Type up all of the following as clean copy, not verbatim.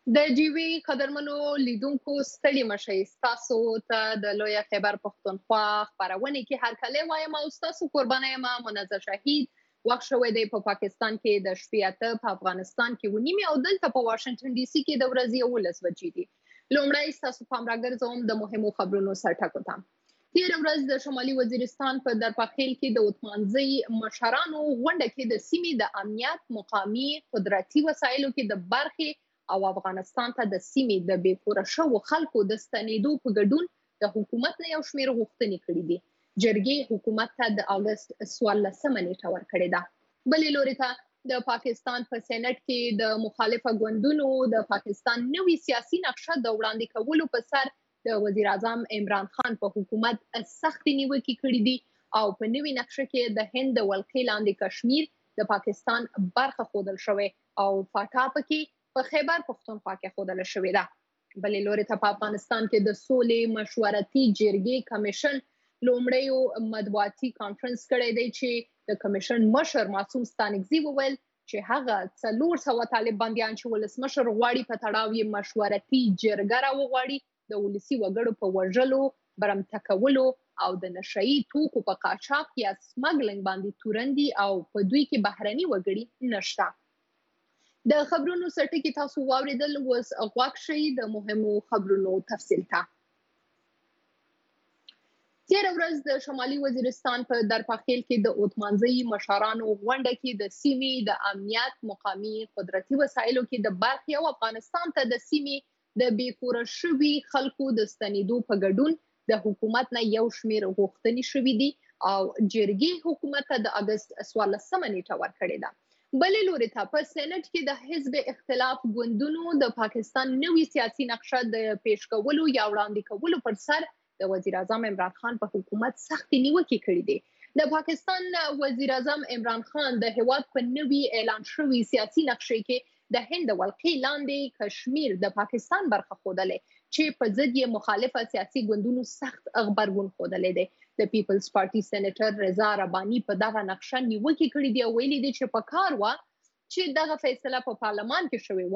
د جیوي قدرمنو لیدونکو ستړي مشئ ستاسو ته د لوی خیبر پښتونخوا خبرونه کې هر کله وایم او ستاسو قربانه یم منزه شهید وخت شوی دی په پاکستان کې د شپې اته په افغانستان کې ونیمه او دلته په واشنگټن ډي سي کې د ورځې 11 بجې دي لومړی ستاسو پام راګرځوم د مهمو خبرونو سرټکو ته تیر ورځ د شمالي وزیرستان په درپخیل کې د عثمانزي مشرانو غونډه کې د سیمې د امنیت مقامي قدرتي وسایلو کې د برخې او افغانستان ته د سیمې د بیکوره شوو خلکو د ستنېدو په ګډون د حکومت نه یو شمېر غوښتنې کړې دي جرګې حکومت ته د اگست 14 نیټه ورکړې ده بلې لوري ته د پاکستان په سېنات کې د مخالفه ګوندونو د پاکستان نوې سیاسي نقشه د وړاندې کولو په سر د وزیر اعظم عمران خان په حکومت سخت نیوکې کړې دي او په نوې نقشه کې د هند د ولقې لاندې کشمیر د پاکستان برخه ښودل شوې او فاټا پکې په خیبر پښتونخوا کې ښودل شوې ده بلې لوري ته په افغانستان کې د سولې مشورتي جرګې کمیشن لومړی مطبوعاتي کانفرنس کړی دی چې د کمیشن مشر معصوم ستانکزي وویل چې هغه 400 طالب بنديان چې ولسمشر غواړي په تړاو یې مشورتي جرګه راوغواړي د ولسي وګړو په وژلو برمته کولو او د نشئی توکو په قاچاق یا سمګلینګ باندې تورندي او په دوی کې بهرني وګړي نشته د خبرونو سرټکی تاسو واوریدل وس غواک شي د مهمو خبرونو تفصیل ته تیر ورځ د شمالي وزیرستان په درپخیل کې د عثمانزي مشرانو غونډه کې د سیمې د امنیت مقامي قدرتي وسایلو کې د برخې او افغانستان ته د سیمې د بیکوره شوي خلکو د ستنېدو په ګډون د حکومت نه یو شمېر غوښتنې شوې دي او جرګې حکومت ته د اگست 14 نیټه ورکړې ده بلې لوري ته په سېنات کې د حزب اختلاف ګوندونو د پاکستان نوې سیاسي نقشه د پیش کولو یا وړاندې کولو پر سر د وزیر اعظم عمران خان په حکومت سخت نیوکې کړې دي د پاکستان وزیر اعظم عمران خان د هیواد په نوې اعلان شوی سیاسي نقشه کې د هند ولقې لاندې کشمیر د پاکستان برخه ښودلې چې په ضد یې مخالفه سیاسي ګوندونو سخت غبرګون ښودلی دی د پیپلز پارټي سېنیټر رضا رباني په دغه نقشه نیوکې کړې دي او ویلي دي چې په کار و چې دغه فیصله په پارلمان کې شوې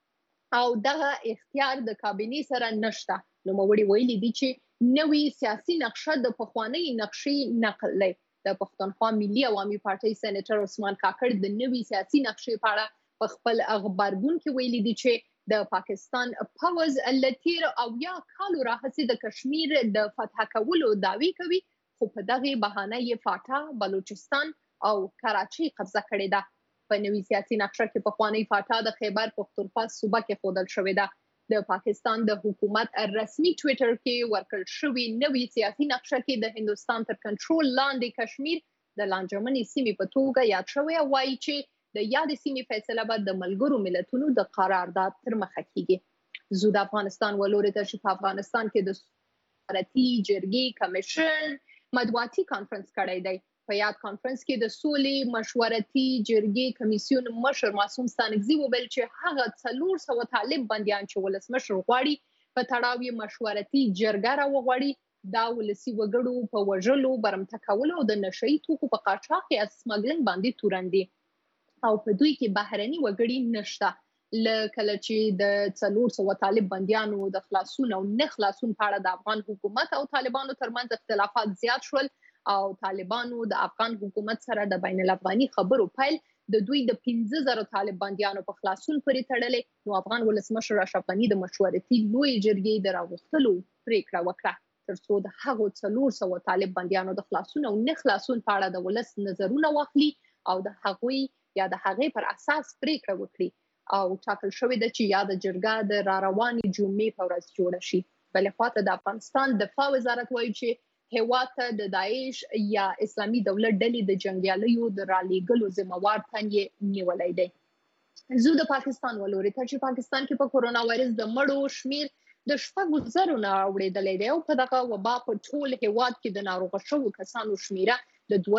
و او دغه اختیار د کابینې سره نشته نوموړي ویلي دي چې نوې سیاسي نقشه د پخوانۍ نقشې نقل دی د پښتونخوا ملي عوامي پارټۍ سېنیټر عثمان کاکړ د نوې سیاسي نقشې په اړه په خپل خبرګون کې ویلي دي چې د پاکستان پوز لتیر او یا کالو راهسي د کشمیر د فتح کولو دعوی کوي خو په دغه بهانه یې فاټا بلوچستان او کراچي قبضه کړې ده په نوې سیاسي نقشه کې پخوانی فاټا د خیبر پښتونخوا صوبه کې ښودل شوې ده د پاکستان د حکومت رسمي ټوئیټر کې ورکړل شوی نوې سیاسي نقشه کې د هندستان تر کنټرول لاندې کشمیر د لانجمنې سیمې په توګه یاد شوی او وایي چې د یاد سیمې فیصله به د ملګرو ملتونو د قرارداد تر مخه کیږي زو د افغانستان ولوري ته چې په افغانستان کې د مشورتي جرګې کمیشن مطبوعاتي کانفرنس کړی دی په یاد کانفرنس کې د سولې مشورتي جرګې کمیسیون مشر معصوم ستانکزي وویل چې هغه 400 طالب بنديان چې ولسمشر غواړي په تړاو یې مشورتي جرګه راوغواړي دا ولسي وګړو په وژلو برمته کولو او د نشئی توکو په قاچاق یا سمګلینګ باندې تورندي او په دوی کې بهرني وګړي نشته لکه چې د 400 طالب بنديانو د خلاصون او نه خلاصون په اړه د افغان حکومت او طالبانو ترمنځ اختلافات زیات شول او طالبانو د افغان حکومت سره د بین الافغاني خبرو پیل د دوی د 15000 طالب بنديانو په خلاصون پورې تړلې نو افغان ولسمشر اشرف غني د مشورتي لوی جرګې د راغښتلو پریکړه وکړه ترڅو د هغو 400 طالب بنديانو د خلاصون او نه خلاصون په اړه د ولس نظرونه واخلي او د هغوی یا د هغې پر اساس پریکړه وکړي او ټاکل شوې ده چې یا د جرګه د راروانې جمعې په ورځ جوړه شي بلې خواته د افغانستان دفاع وزارت وایي چې هیواد ته د داعش یا اسلامي دولت ډلې د جنگیالیو د رالیږلو ذمہوار تن یې نیولی دی زو د پاکستان ولوري ته چې پاکستان کې په کورونا وایرس د مړو شمیر د 7,000 نه اوریدلې دی او په دغه وبا په ټول هیواد کې د ناروغ شوو کسانو شمیره د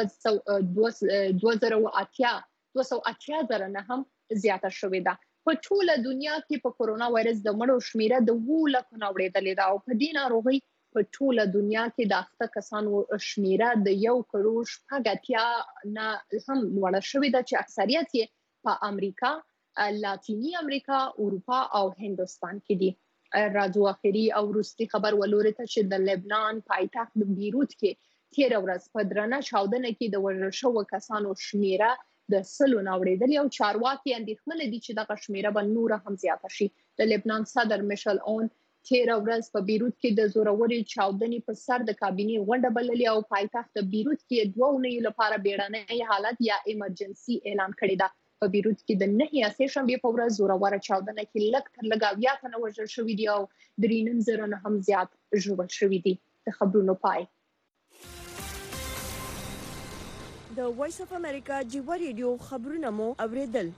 280,000 نه هم زیاته شوې ده په ټوله دنیا کې په کورونا وایرس د مړو شمیره د 2 لک نه اوریدلې ده او په دې ناروغي په ټوله دنیا کې د اخته کسانو شمیره د 1 کروڑ 80 نه هم لوړه شوې ده چې اکثریت یې په امریکا لاتینی امریکا، اروپا او هندوستان کې دي. راځو اخري او وروستي خبر ولوري ته چې د لبنان پایتخت بیروت کې تیر ورځ په درنه چاودنه کې د وژل شوو کسانو شمیره د سلو ناوړېدلې او چارواکي اندېښمن دي چې دغه شمیره به نور هم زیاته شي. د لبنان صدر میشل اون تیر ورځ په بیروت کې د زوروري چاودنې په سر د کابینې غونډه بللې او پایتخت بیروت کې 2 اونۍ لپاره بیړنی حالت یا ایمرجنسي اعلان کړی ده. په بیروت کې د 9 اسې شنبې په ورځ زورور چاودنه کې لږ تر لږه 80 تنه وژل شوي دي او 3.5 نه هم زیات ژوبل شوي دي. د خبرونو پای. د وایس اف امریکا جیوا ریډیو خبرونه مو اوریدل.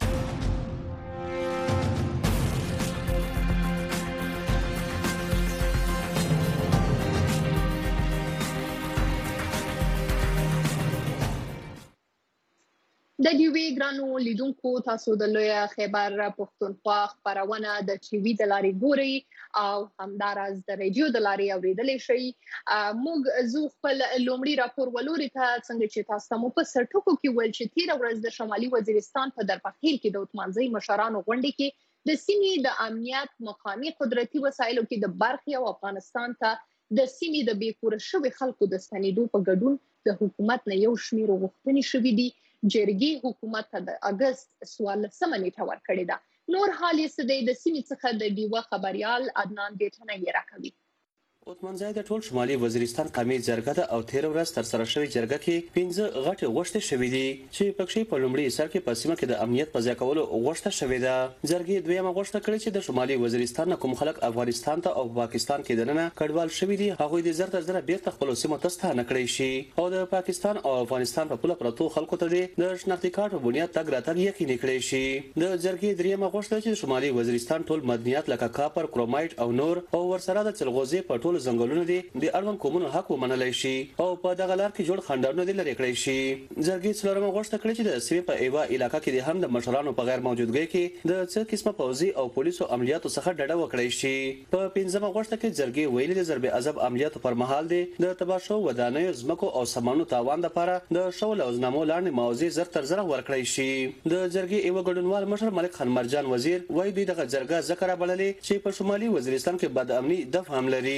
د دیوی ګرانو لیدونکو تاسو د لوی خیبر پښتونخوا خبرونه د ټي وي د لارې ګوري او همدارس د رادیو د لارې اوریدلای شئ. موږ زو خپل لومړی راپور ولوري ته څنګه چې تاسو مو په سرټکو کې ول چې تیر ورځ د شمالي وزیرستان په درپخیل کې د اتمانځي مشرانو غونډه کې د سیمې د امنیت مقامي قدرتي وسایلو کې د برخي او افغانستان ته د سیمې د بیکور شوی خلکو د ستنېدو په ګډون د حکومت نه یو شمیر غوښتنې شوې دي. جرګي حکومت ته د اگست 14 نیټه ورکړې ده. نور حال یې د سیمې څخه د دیوه خبريال عدنان بیٹنه یې راکوي. اتمنځای د ټول شمالي وزیرستان قومي جرګه ده او تیر ورځ تر سره شوی جرګه کې 15 غټ غوښتنې شوې دي چې پکې په لومړي سر کې په سیمه کې د امنیت په ځای کولو غوښتنه شوې ده. جرګې دویمه غوښتنه کړې چې د شمالي وزیرستان کوم خلک افغانستان ته او پاکستان کې دننه کډوال شوي دي هغه د زر تر زر بیرته خپل سیمه ته ستانه کړی شي او د پاکستان او افغانستان په پوله پرتو خلکو ته د شناختی کارت په بنیاد تګ راتګ یقیني کړی شي. د جرګې دریمه غوښتنه چې شمالي وزیرستان ټول مدنیات لکه کاپر، کرومایټ او نور او ورسره د چلغوزي په ټول ځنګلونو دي د اړوند قومونو حق ومنلای شي او په دغه لار کې جوړ خندانونه دي لري کړی شي. جرګې څلورمه غوښتنه کړې چې د سیمې په ایوا علاقې کې د هم د مشرانو په غیر موجودګۍ کې د څه قسمه پوځي او پولیسو عملیاتو څخه ډډه وکړای شي. په پنځمه غوښتنه کې جرګې ویلي د ضرب عذاب عملیاتو پر مهال د تباشو ودانیو زمکو او سامانو تاوان لپاره د شول او زنامو لاندې موضوع زر تر زر ورکړی شي. د جرګې ایوا ګډونوال مشر ملک خان مرجان وزیر وایي دوی دغه جرګه ذکر بللې چې په شمالي وزیرستان کې بد امني دفعه هم لري.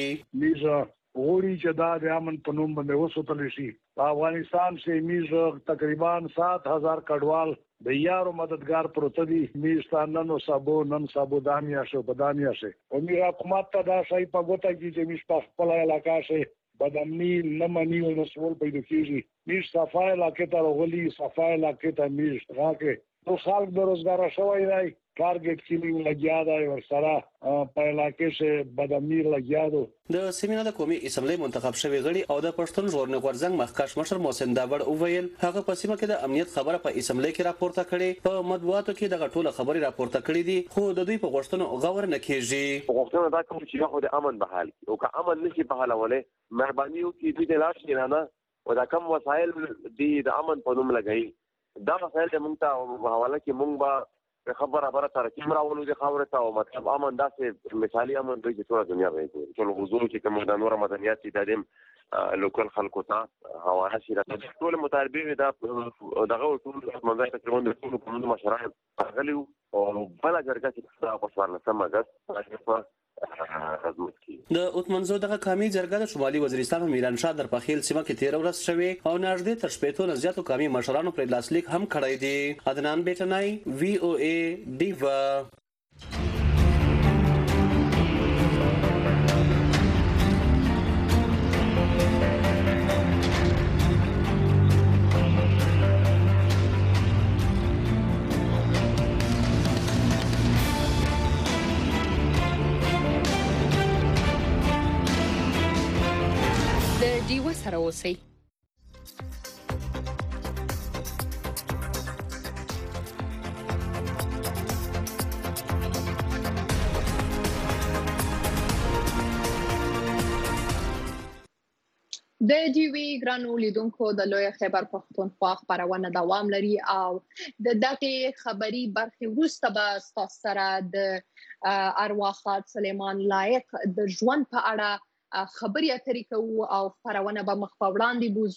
غوړي چې دا د امن په نوم باندې وسوتل شي. په افغانستان کې میز تقریبا 7000 کډوال د یارو مددگار پروت دي. میز نن سابو دامیا شو بدامیا شي او می حکومت ته دا شي په ګوته کې چې میز په خپل علاقې شي بدامني نه مني او رسول پیدا کیږي. میز صفای علاقې ته غولي صفای علاقې ته میز راکې نو خلک د روزګار شوی دی. ټارګټ کیلینګ لګیا دی ورسره په علاقې کې بدامني لګیا دی. د سیمینار د قومي اسمبلی منتخب شوی غړي او د پښتون ژغورنې غورځنګ مخکښ مشر محسن داوړ وویل هغه په سیمه کې د امنیت خبره په اسمبلی کې راپورته کړي. په مطبوعاتو کې دغه ټوله خبري راپورته کړي دي خو د دوی په غوښتنو غور نه کیږي. غوښتنه دا کوم چې خو د امن بحال او که امن نشي بحالوله مهرباني وکړي دې لاس نه نه او دا کوم وسایل دي د امن په نوم لګي دا وسایل موږ ته حواله کې موږ به خبره تر کیمرا ولو د خبره ته او مطلب امن داسې مثالي امن دوی ټول دنیا باندې ټول حضور چې کوم د نور مدنيات دادم لوکل خلکو ته حواله شي ټول مطالبه دغه ټول منځای تقریبا د ټول قانون مشران غلي او بل جرګه چې په څوار سم اگست د اتمنځو دغه قومي جرګه د شمالي وزیرستان په میرانشاه درپخیل سیمه کې 13 ورځ شوه او نږدې تر 15 نه زیاتو قومي مشرانو پر لاسلیک هم کړی دی. عدنان بیٹنای VOA دیوا. دیوه سره اوسئ. د دیوی ګرانو لیدونکو د لوی خیبر پښتونخوا خبرونه دوام لري او د دغه خبري برخه وروسته به تاسو سره د ارواښاد سلیمان لایق د ژوند په اړه خبري اترې کوو او خبرونه به مخ په وړاندې بوزو.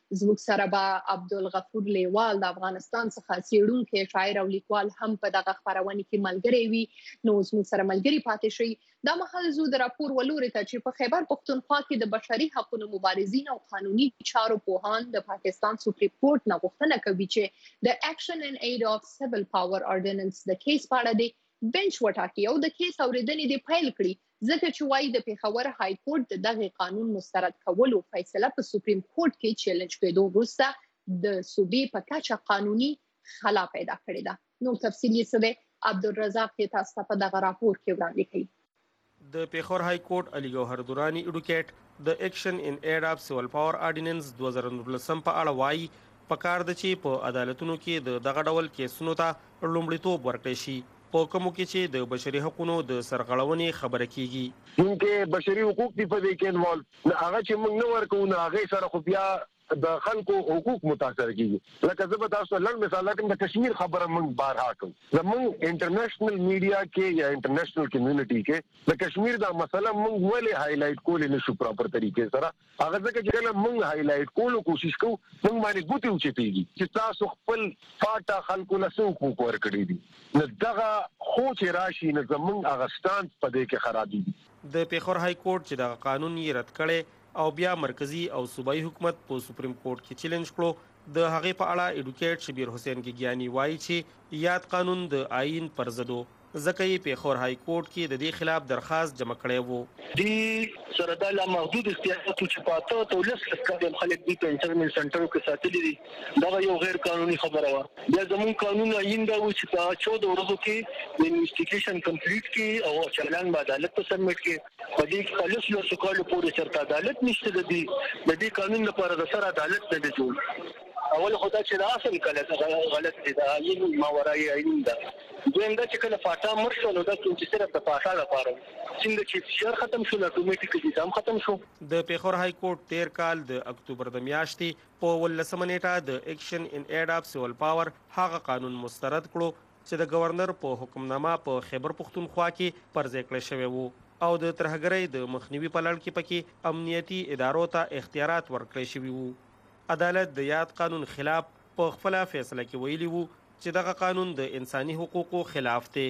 زموږ سره به عبدالغفور لیوال د افغانستان څخه څېړونکی شاعر او لیکوال هم په دغه خبرونه کې ملګری وي. نو زموږ سره ملګری پاتې شي. دا مهال زو د راپور ولوري ته چې په خیبر پښتونخوا کې د بشري حقوقو مبارزین او قانوني چارو پوهان د پاکستان سپریم کورټ نه غوښتنه کوي چې د اکشن ان اید اف سیویل پاور اورډیننس د کیس په اړه د بنچ وټاکي او د کیس اوریدنې د پیل کړي، ځکه چې وايي د پیښور های کورټ دغه قانون مسترد کولو فیصله په سپریم کورټ کې چیلنج کېدو وروسته د صوبې په کچه قانوني خلا پیدا کړې ده. نو تفصیلی څه عبدالرزاق تاسو په دغه راپور کې وړاندې کړي. د پیښور های کورټ علي ګوهر دورانی اډوکیټ د اکشن ان اید اف سیویل پاور اورډیننس 2019 په اړه وايي پکار د چې په عدالتونو کې دغه ډول کیسونو ته لومړیتوب ورکړي شي په کومو کې چې د بشري حقوقو د سرغړونې خبره کیږي. مونږ بشري حقوق دی په دې کې انوالو هغه چې موږ نه ورکو نه هغه سره خو بیا د خلکو حقوق متاثر کیږي. لکه زه به تاسو لړ مثال لکه د کشمیر خبره موږ بارها کوم. زموږ انټرنیشنل میډیا کې یا انټرنیشنل کمیونټي کې د کشمیر دا مسله موږ ولې هایلایټ کولې نشو پراپر طریقې سره. هغه ځکه چې کله موږ هایلایټ کولو کوشش کوو موږ باندې ګوتې اوچتېږي چې تاسو خپل فاټا خلکو له څه حقوق ورکړي دي. نو دغه خو چې راشي نو زموږ هغه سټانس په دې کې خرابېږي. د پیښور های کورټ چې د قانون یې رد کړي او بیا مرکزی او صوبایي حکومت په سپریم کورټ کې چیلنج کړو، د هغې په اړه اډوکیټ شبیر حسین ګیګیانی وایي چې یاد قانون د آئین پر ضد و، ځکه یې پیښور های کورټ کې د دې خلاف درخواست جمع کړی وو. دی سره د لا محدود اختیاراتو چې پاته ته ولس کډم خلک دي په انټرنیټ سنټر کې ساتلي دي، دا یو غیر قانوني خبره و. بیا زموږ قانون آئین دا و چې په 14 ورځو کې د انویسټیګیشن کمپلیټ کې او چلان به عدالت ته سبمیټ کې په دې کې خالص له سکالو پورې چرته عدالت نشته. د دې قانون لپاره د سر عدالت نه دی جوړ. اول خدای چې دا اصل غلط دي، دا آئین ماورای آئین دا دویم دا چې کله فاټا مرشو نو دا چې صرف د فاټا لپاره څنګه چې شهر ختم شو اتوماتیکلی ځم ختم شو. د پیښور های کورټ 13 کال د اکتوبر د میاشتې په 18 نیټه د اکشن ان اید اف سیویل پاور هغه قانون مسترد کړو چې د گورنر په حکمنامه په خیبر پښتونخوا کې پرځای کړی شوی وو او د ترهګرۍ د مخنیوي په لړ کې پکې امنیتي ادارو ته اختیارات ورکړی شوي وو. عدالت د یاد قانون خلاف په خپل فیصله کې ویلي وو چې دغه قانون د انساني حقوقو خلاف دی.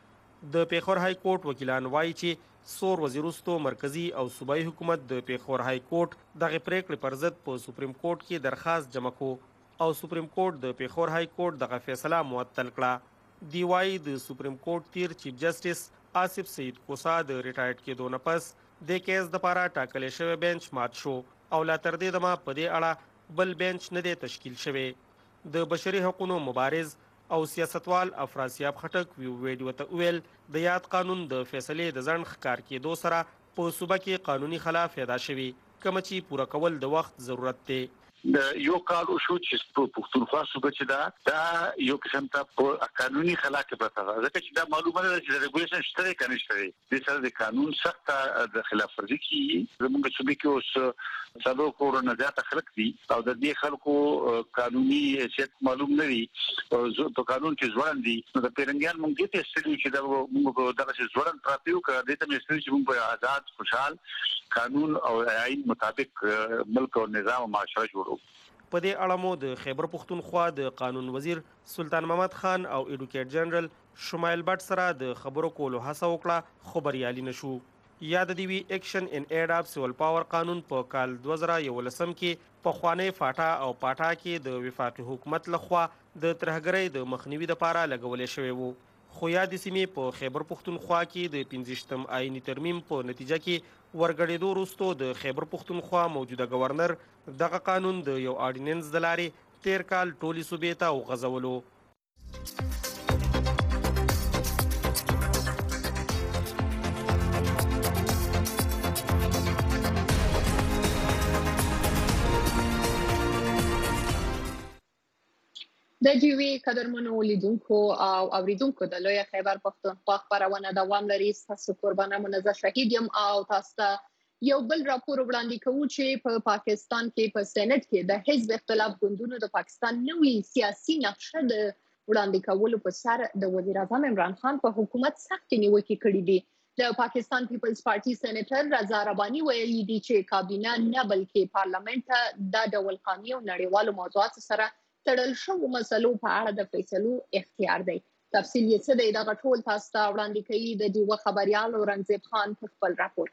د پیښور های کورټ وکیلان وایي چې سور وزیرستو مرکزی او صوبایي حکومت د پیښور های کورټ دغه پریکړې پر ضد په سپریم کورټ کې درخواست جمع کو او سپریم کورټ د پیښور های کورټ دغه فیصله معطل کړه. دی وایي د سپریم کورټ تیر چیف جسټس آصف سعید کوسا د ریټایرډ کېدو نه پس د کیس دپاره ټاکلی شوی بینچ مات شو او لا تر دې دمه په دې اړه بل بینچ نه دی تشکیل شوی. د بشري حقوقو مبارز او سیاستوال افراسیاب خټک ویډیو ته ویل د یاد قانون د فیصلې د ځنډ ښکار کېدو سره په صوبه کې قانوني خلا پیدا شوي، کوم چې پوره کول د وخت ضرورت دی. د یو کال شو چې په پښتونخوا صوبه چې دا یو قسم ته په قانوني خلا کې پرته ده، ځکه چې دا معلومه ده چې ریګولیشن شته کنه شته د سره د قانون سخت د خلاف ورزي کې زموږ صوبې کې اوس څلور کروڑ نه زیات خلک دي او د دې خلکو قانوني حیثیت معلوم نه وي او په قانون کې ځوړن دي. نو د پیرنګیان موږ دې ته ستړي چې دا موږ دغه ځوړن پراته یو کړه دې ته ستړي چې موږ په آزاد خوشحال قانون او آئین مطابق ملک او نظام او معاشره جوړو. په دې اړه مو د خیبر پښتونخوا د قانون وزیر سلطان محمد خان او ایډوکیټ جنرال شمایل بټ سره د خبرو کولو هڅه وکړه خو بریالي نشو. یاد دی وی اکشن ان اید اف سیویل پاور قانون په کال 2011 کې په خوانی فاټا او پاټا کې د وفاقي حکومت لخوا د ترهګرۍ د مخنیوي لپاره لګول شوی وو، خو یاد سیمې په خیبر پښتونخوا کې د 15م آئینی ترمیم په نتیجه کې ورګړېدو وروسته د خیبر پښتونخوا موجوده گورنر دغه قانون د یو آرډیننس د لارې 13 کال ټولې صوبې ته وغځولو. د جیوی قدرمنو لیدونکو او اوریدونکو د لوی خیبر پښتونخوا خبرونه دوام لري. تاسو قربانه منزه شهید یم او تاسو یو بل راپور وړاندې کوو چې په پاکستان کې په سېنات کې د حزب اختلاف ګوندونو د پاکستان نوې سیاسي نقشه د وړاندې کولو په سر د وزیر اعظم عمران خان په حکومت سخت نیوکې کړې دي. د پاکستان پیپلز پارټي سېنیټر رضا رباني ویلي دي چې کابینه نه بلکې پارلمنت ته د ډول قانوني او نړیوالو موضوعاتو سره تړل شوو مسلو په اړه د فیصلو اختیار دی. تفصیل یې څه دی دغه ټول تاسو ته وړاندې کوي د ډیوه خبريال اورنګزیب خان په خپل راپور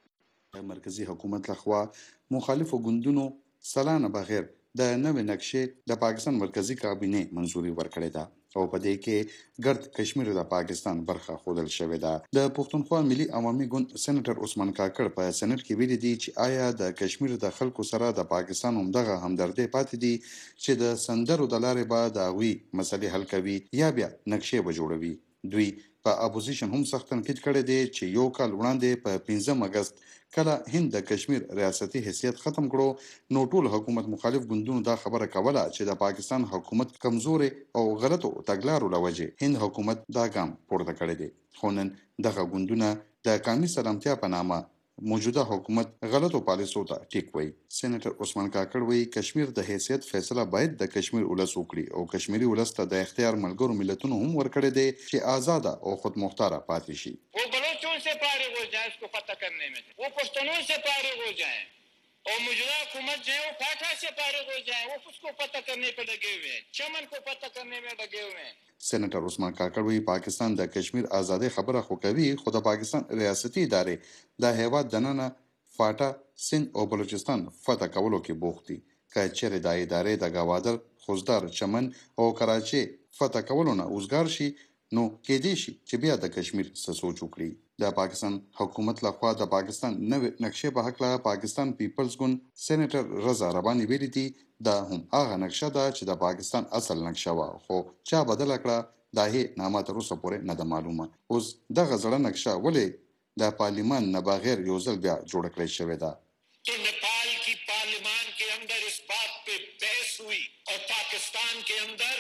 کې. مرکزی حکومت لخوا مخالفو ګوندونو سلانه بغیر د نوې نقشې د پاکستان مرکزی کابینه منزوري ورکړې ده او په دې کې ګرد کشمیر د پاکستان برخه خودل شوې ده. د پښتونخوا ملي عوامي ګوند سېنیټر عثمان کاکړ په سېنات کې ویلي دي چې آیا د کشمیر د خلکو سره د پاکستان همدغه همدردي پاتې دي چې د سندرو د لارې به د هغوی مسلې حل کوي یا بیا نقشې به جوړوي. دوی په اپوزیشن هم سخت تنقید کړی دی چې یو کال وړاندې په 15 اگست کله هند د کشمیر ریاستي حیثیت ختم کړو نو ټول حکومت مخالف ګوندونو دا خبره کوله چې د پاکستان حکومت کمزوري او غلطو تګلارو لوجه هند حکومت دا ګام پورته کړی دی. خو نن دغه ګوندونه د قومي سلامتیا په نامه موجوده حکومت غلطو پالیسو ته ټیک وایي. سېنیټر عثمان کاکړ وایي کشمیر د حیثیت فیصله باید د کشمیر ولس وکړي او کشمیری ولس ته د اختیار ملګرو ملتونو هم ورکړی دی چې آزاده او خودمختاره پاتې شي. वो बलोचों से फारिग हो जाए उसको पता करने में, वो पश्तूनों से फारिग हो जाए और मौजूदा हुकूमत जो है वो फाटा से फारिग हो जाए, वो उसको पता करने पे लगे हुए हैं, चमन को पता करने में लगे हुए हैं. سېنیټر عثمان کاکړ وایي پاکستان د کشمیر ازادي خبره خو کوي خو د پاکستان ریاستي ادارې د هیواد دننه فاټا سند او بلوچستان فتح کولو کې بوخت دي. که چیرې د ادارې د گوادر خوزدار چمن او کراچي فتح کولو نه اوزګار شي نو کېدې شي چې بیا د کشمیر څه سوچ وکړي. د پاکستان حکومت لخوا د پاکستان نوې نقشې په حق له پاکستان پیپلز ګوند سېنیټر رضا رباني ویلي دي دا هم هغه نقشه ده چې د پاکستان اصل نقشه وه خو چا بدله کړه دا هی نامه تر اوسه پورې نه ده معلومه. اوس دغه زړه نقشه ولې د پارلیمان نه بغیر یو ځل بیا جوړه کړې شوې ده. तो नेपाल की पार्लियामान के अंदर इस बात पे बहस हुई और पाकिस्तान के अंदर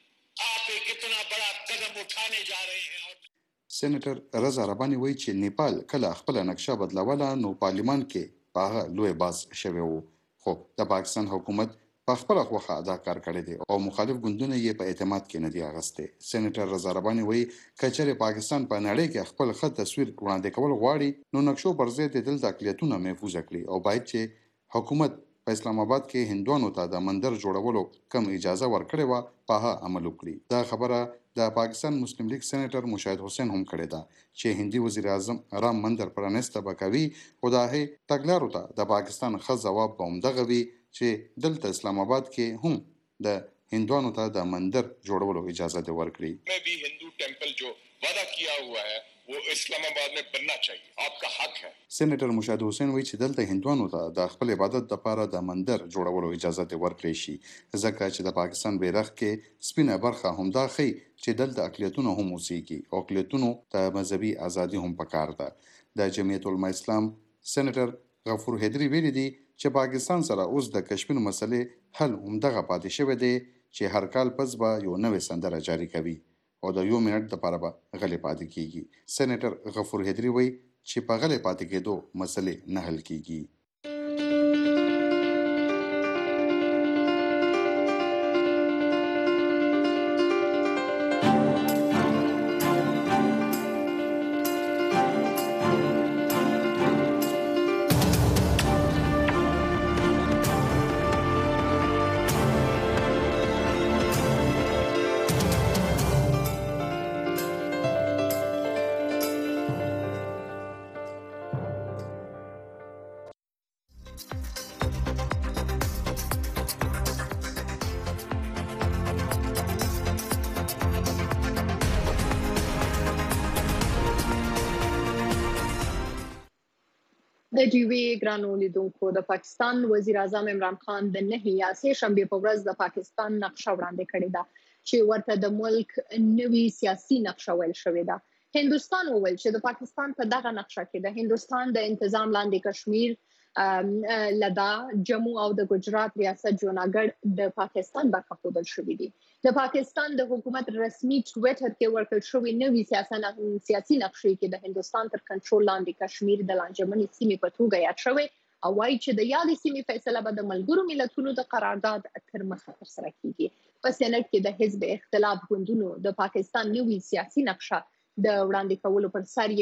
आप एक इतना बड़ा कदम उठाने जा रहे हैं. سېنیټر رضا رباني وایي چې نیپال کله خپل نقشه بدلوله نو پارلیمان کې په هغه لوی باس شوی وو خو د پاکستان حکومت په خپل خوخه دا کار کړی دی او مخالف ګوندونه یې په اعتماد کې نه دی اغسته. سېنیټر رضا رباني وایي کچره پاکستان په نړۍ کې خپل خط تصویر وړاندې کول غواړي نو نقشو پر ضد د اقلیتونو محفوظ کړي او باید چې حکومت په اسلام آباد کې هندوانو ته د مندر جوړولو کم اجازه ورکړې و په هغه عمل وکړي. دا خبره د پاکستان مسلم لیگ سېنیټر مشاهد حسین هم کړې ده چې هندي وزیر اعظم رام مندر پرانسته بکوي او دا هي تګلارو ته د پاکستان ښه ځواب به همدغه وي چې دلته اسلام آباد کې هم د هندوانو ته د مندر جوړولو اجازه دې ورکړي. मैं भी हिंदू टेंपल जो वादा किया हुआ है वो इस्लामाबाद में बनना चाहिए, आपका हक है. سېنیټر مشاهد حسین وایي چې دلته هندوانو ته د خپل عبادت لپاره د مندر جوړولو اجازه دې ورکړي شي ځکه چې د پاکستان بیرغ کې سپینه برخه همدا ښیي چې دلته اقلیتونه هم اوسېږي او اقلیتونو ته مذهبي ازادي هم پکار ده. د جمعیت العلماء اسلام سېنیټر غفور حیدري ویلي دي چې پاکستان سره اوس د کشمیر مسلې حل همدغه پاتې شوی دی چې هر کال پس به یو نوې سندره جاری کوي او د یو منټ لپاره به غلې پاتې کیږي. سېنیټر غفور حیدري وایي چې په غلې پاتې کېدو مسلې نه حل کیږي. د ډیوی ګرانو لیدونکو د پاکستان وزیر اعظم عمران خان د 9 یا 3 شنبه په ورځ د پاکستان نقشه وړاندې کړې ده چې ورته د ملک نوې سیاسي نقشه ویل شوې ده. هندستان وویل چې د پاکستان په دغه نقشه کې د هندستان د انتظام لاندې کشمیر، لداخ، جموں او د ګجرات ریاست جوناګړ د پاکستان برخه ښودل شوې دي. د پاکستان د حکومت رسمي ټویټر کې ورکړل شوې نوې سیاسي نقشې کې د هندستان تر کنټرول لاندې کشمیر د لانجمنې سیمې په توګه یاد شوی او وايي چې د یادې سیمې فیصله به د ملګرو ملتونو د قرارداد تر مخه ترسره کیږي. په سېنات کې د حزب اختلاف ګوندونو د پاکستان نوې سیاسي نقشه د وړاندې کولو پر سر یې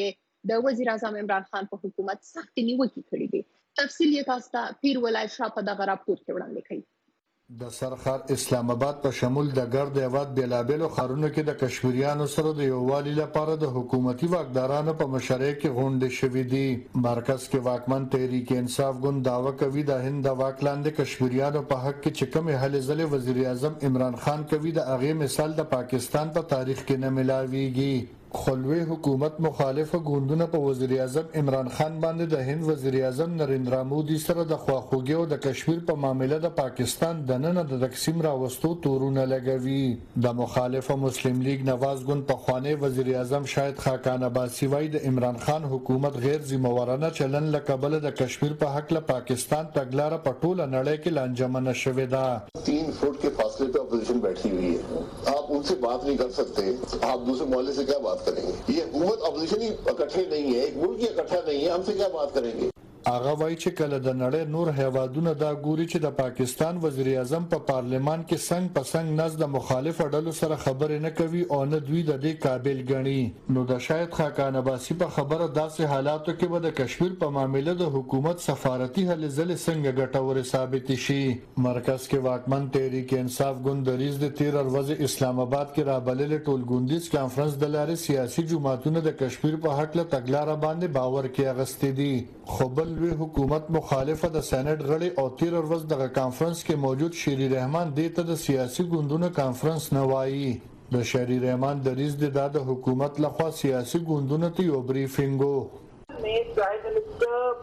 د وزیر اعظم عمران خان په حکومت سخت نیوکې کړې دي. تفصیل یې تاسو ته پیر ولایت شاه په دغه راپور کې وړاندې کړي. د سرخار اسلام آباد په شمول د ګرد هیواد بیلابیلو ښارونو کې د کشمیریانو سره د یووالي لپاره د حکومتي واکدارانو په مشرۍ کې غونډې شوې دي. مرکز کې واکمن تحریک انصاف ګوند دعوه کوي د هند د واک لاندې کشمیریانو په حق کې چې کومې هلې ځلې وزیر اعظم عمران خان کوي د هغې مثال د پاکستان په تاریخ کې نه ملاویږي. خلوی حکومت مخالفه ګوندونه په وزیر اعظم عمران خان باندې د هند وزیر اعظم نریندرا مودي سره د خواخوږي او د کشمیر په معاملې د پاکستان دننه د تقسیم راوستو تورونه لګوي. د مخالفه مسلم لیگ نواز ګوند په خوانی وزیر اعظم شاهد خاقان عباسی وای د عمران خان حکومت غیر ذمہوارانه چلن لقبل د کشمیر په حق له پاکستان تګلاره په ټوله نړۍ کې لانجمنه شوې ده. 3 فٹ के फासले पे अपोजिशन बैठी हुई है, आप उनसे बात नहीं कर सकते, आप दूसरे मोहल्ले से क्या बात करेंगे? ये हुकूमत अपोजिशन ही इकट्ठे नहीं है, एक मुल्क ही इकट्ठा नहीं है, हमसे क्या बात करेंगे? هغه وایي چې کله د نړۍ نور هیوادونه دا ګوري چې د پاکستان وزیر اعظم په پارلمان کې څنګ په څنګ نزد مخالف ډلو سره خبرې نه کوي او نه دوی د دې قابل ګڼي، نو د شاهد خاقان عباسی په خبره داسې حالاتو کې به د کشمیر په معاملې د حکومت سفارتي هلې ځلې څنګه ګټورې ثابت شي. مرکز کې واکمن تحریک انصاف ګوند د ریز د 13 ورځې اسلام آباد کې رابللې ټولګوندیز کانفرنس د لارې سیاسي جماعتونو د کشمیر په حق له تګلاره باندې باور کې اغستې دي. خو بل لوی حکومت مخالفه د سېنات غړي او 13 ورځ دغه کانفرنس کې موجود شیری رحمان دیته د سیاسي ګوندونو کانفرنس نه وایي. د شیری رحمان د ریز د حکومت لخوا سیاسي ګوندونو ته یو بریفینګ प्राइम मिनिस्टर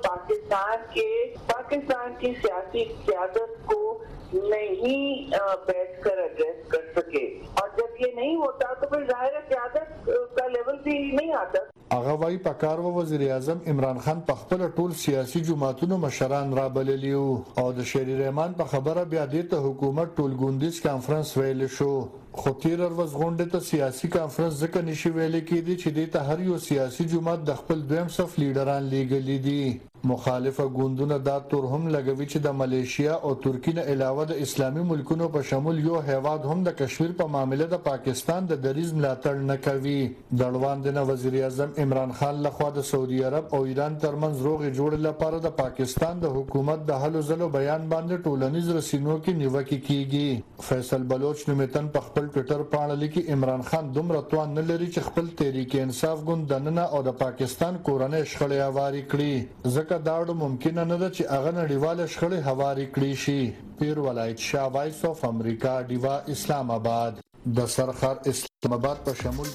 पाकिस्तान की सियासी क़यादत को नहीं बैठकर एड्रेस कर सके, और जब ये नहीं होता तो फिर ज़ाहिर है क़यादत का लेवल भी नहीं आता. هغه وايي پکار و وزیر اعظم عمران خان په خپل ټول سیاسي جماعتونو مشران را بللی او د شیری رحمان په خبره بیا د حکومت ټولګوندیز کانفرنس ویل شو. خو 13 ورځ غونډه ته سیاسي کانفرنس ځکه نشي ویل کېدی چې د ته هر یو سیاسي جماعت د خپل دویم صف لیډران لیږلي دي. مخالفه ګوندونه دا تور هم لګوي چې د ملیشیا او ترکی نه علاوه د اسلامي ملکونو په شمول یو هیواد هم د کشمیر په معاملې د پاکستان د دریز ملاتړ نه کوي. دړوان د وزیر اعظم عمران خان لخوا د سعودي عرب او ایران ترمنځ روغې جوړې لپاره د پاکستان د حکومت د هلو ځلو بیان باندې ټولنیز رسنیو کې نیوکې کیږي. فیصل بلوچ نومتن په خپل ټوئیټر باندې لیکي عمران خان دومره توان نه لري چې خپل تحریک انصاف ګوند دننه او د پاکستان کورنۍ شخړې هواري کړي، ځکه دا ډول ممکن نه ده چې هغه نړیواله شخړې هواري کړي شي. پیر ولایت شاه، وایس اف امریکا، ډیوا، اسلام آباد. د سرخار اسلام آباد په شمول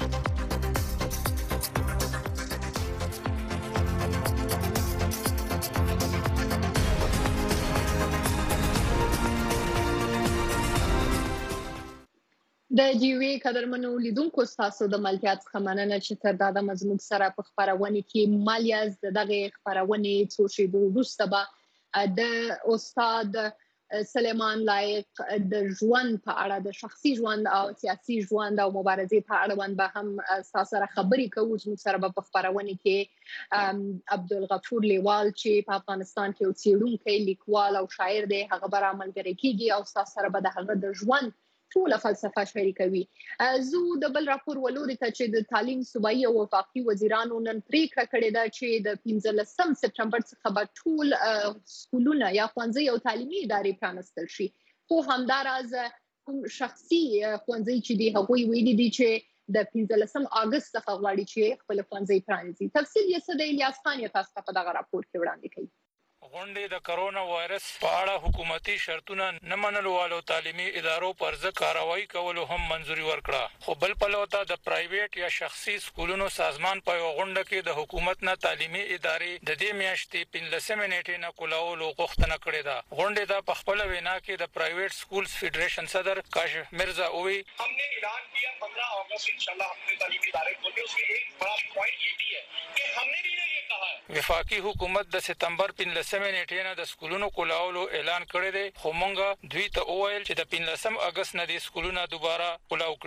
د جیوی قدرمنو لیدونکو تاسو د ملکیت څخه مننه چې تر دا د مزموږ سره په خبرونه کې مالیاز دغه خبرونه څو شیبو وروسته به د استاد سلیمان لایق د ژوند په اړه د شخصي ژوند او سیاسي ژوند او مبارزې په اړه به هم تاسو سره خبرې کوو. چې سره په خبرونه کې عبدالغفور لیوال چې په افغانستان کې اوسېدونکی لیکوال او شاعر دی هغه به عملګری کیږي او تاسو سره به د هغه د ژوند ټول فلسفه شریکوي. زه د بل راپور ولوري ته چې د تعلیم صوبایي او وفاقي وزیرانو نن پریکړه کړې ده چې د 15 سپټمبر څخه به ټول سکولونه یا ښوونځي او تعلیمي ادارې پرانستل شي. خو همداراز شخصي ښوونځي چې دی هغوی ویلي دي چې د 15 اگست څخه غواړي چې خپل ښوونځي پرانیزي. تفصیل یې څه دی الیاس خان یې تاسو ته په دغه راپور کې وړاندې کوي. غونډې د کرونا وایرس په اړه حکومتي شرطونه نه منلو والو تعلیمي ادارو پر ځکه کاروایی کولو هم منځوري ورکړه. خو بل پلو ته د پرایویټ یا شخصي سکولونو سازمان په غونډه کې د حکومت نه تعلیمي ادارې د دې میاشتې 15 نیټې نه کولولو غوښتنه کړې ده. غونډې ته په خپل وینا کې د پرایویټ سکولز فیډریشن صدر کاشف مرزا اووی हमने ऐलान किया 15 अगस्त इंशाल्लाह हमने तालीमी इदारे खोले. उसमें एक बड़ा पॉइंट ये भी है कि हमने भी ये कहा है وفاقي حکومت د سپتمبر 15 نیټې نه د سکولونو کولولو اعلان کړی دی، خو مونږ دوی ته وویل چې د 15 اگست نه د سکولونو دوباره کولاو کړي.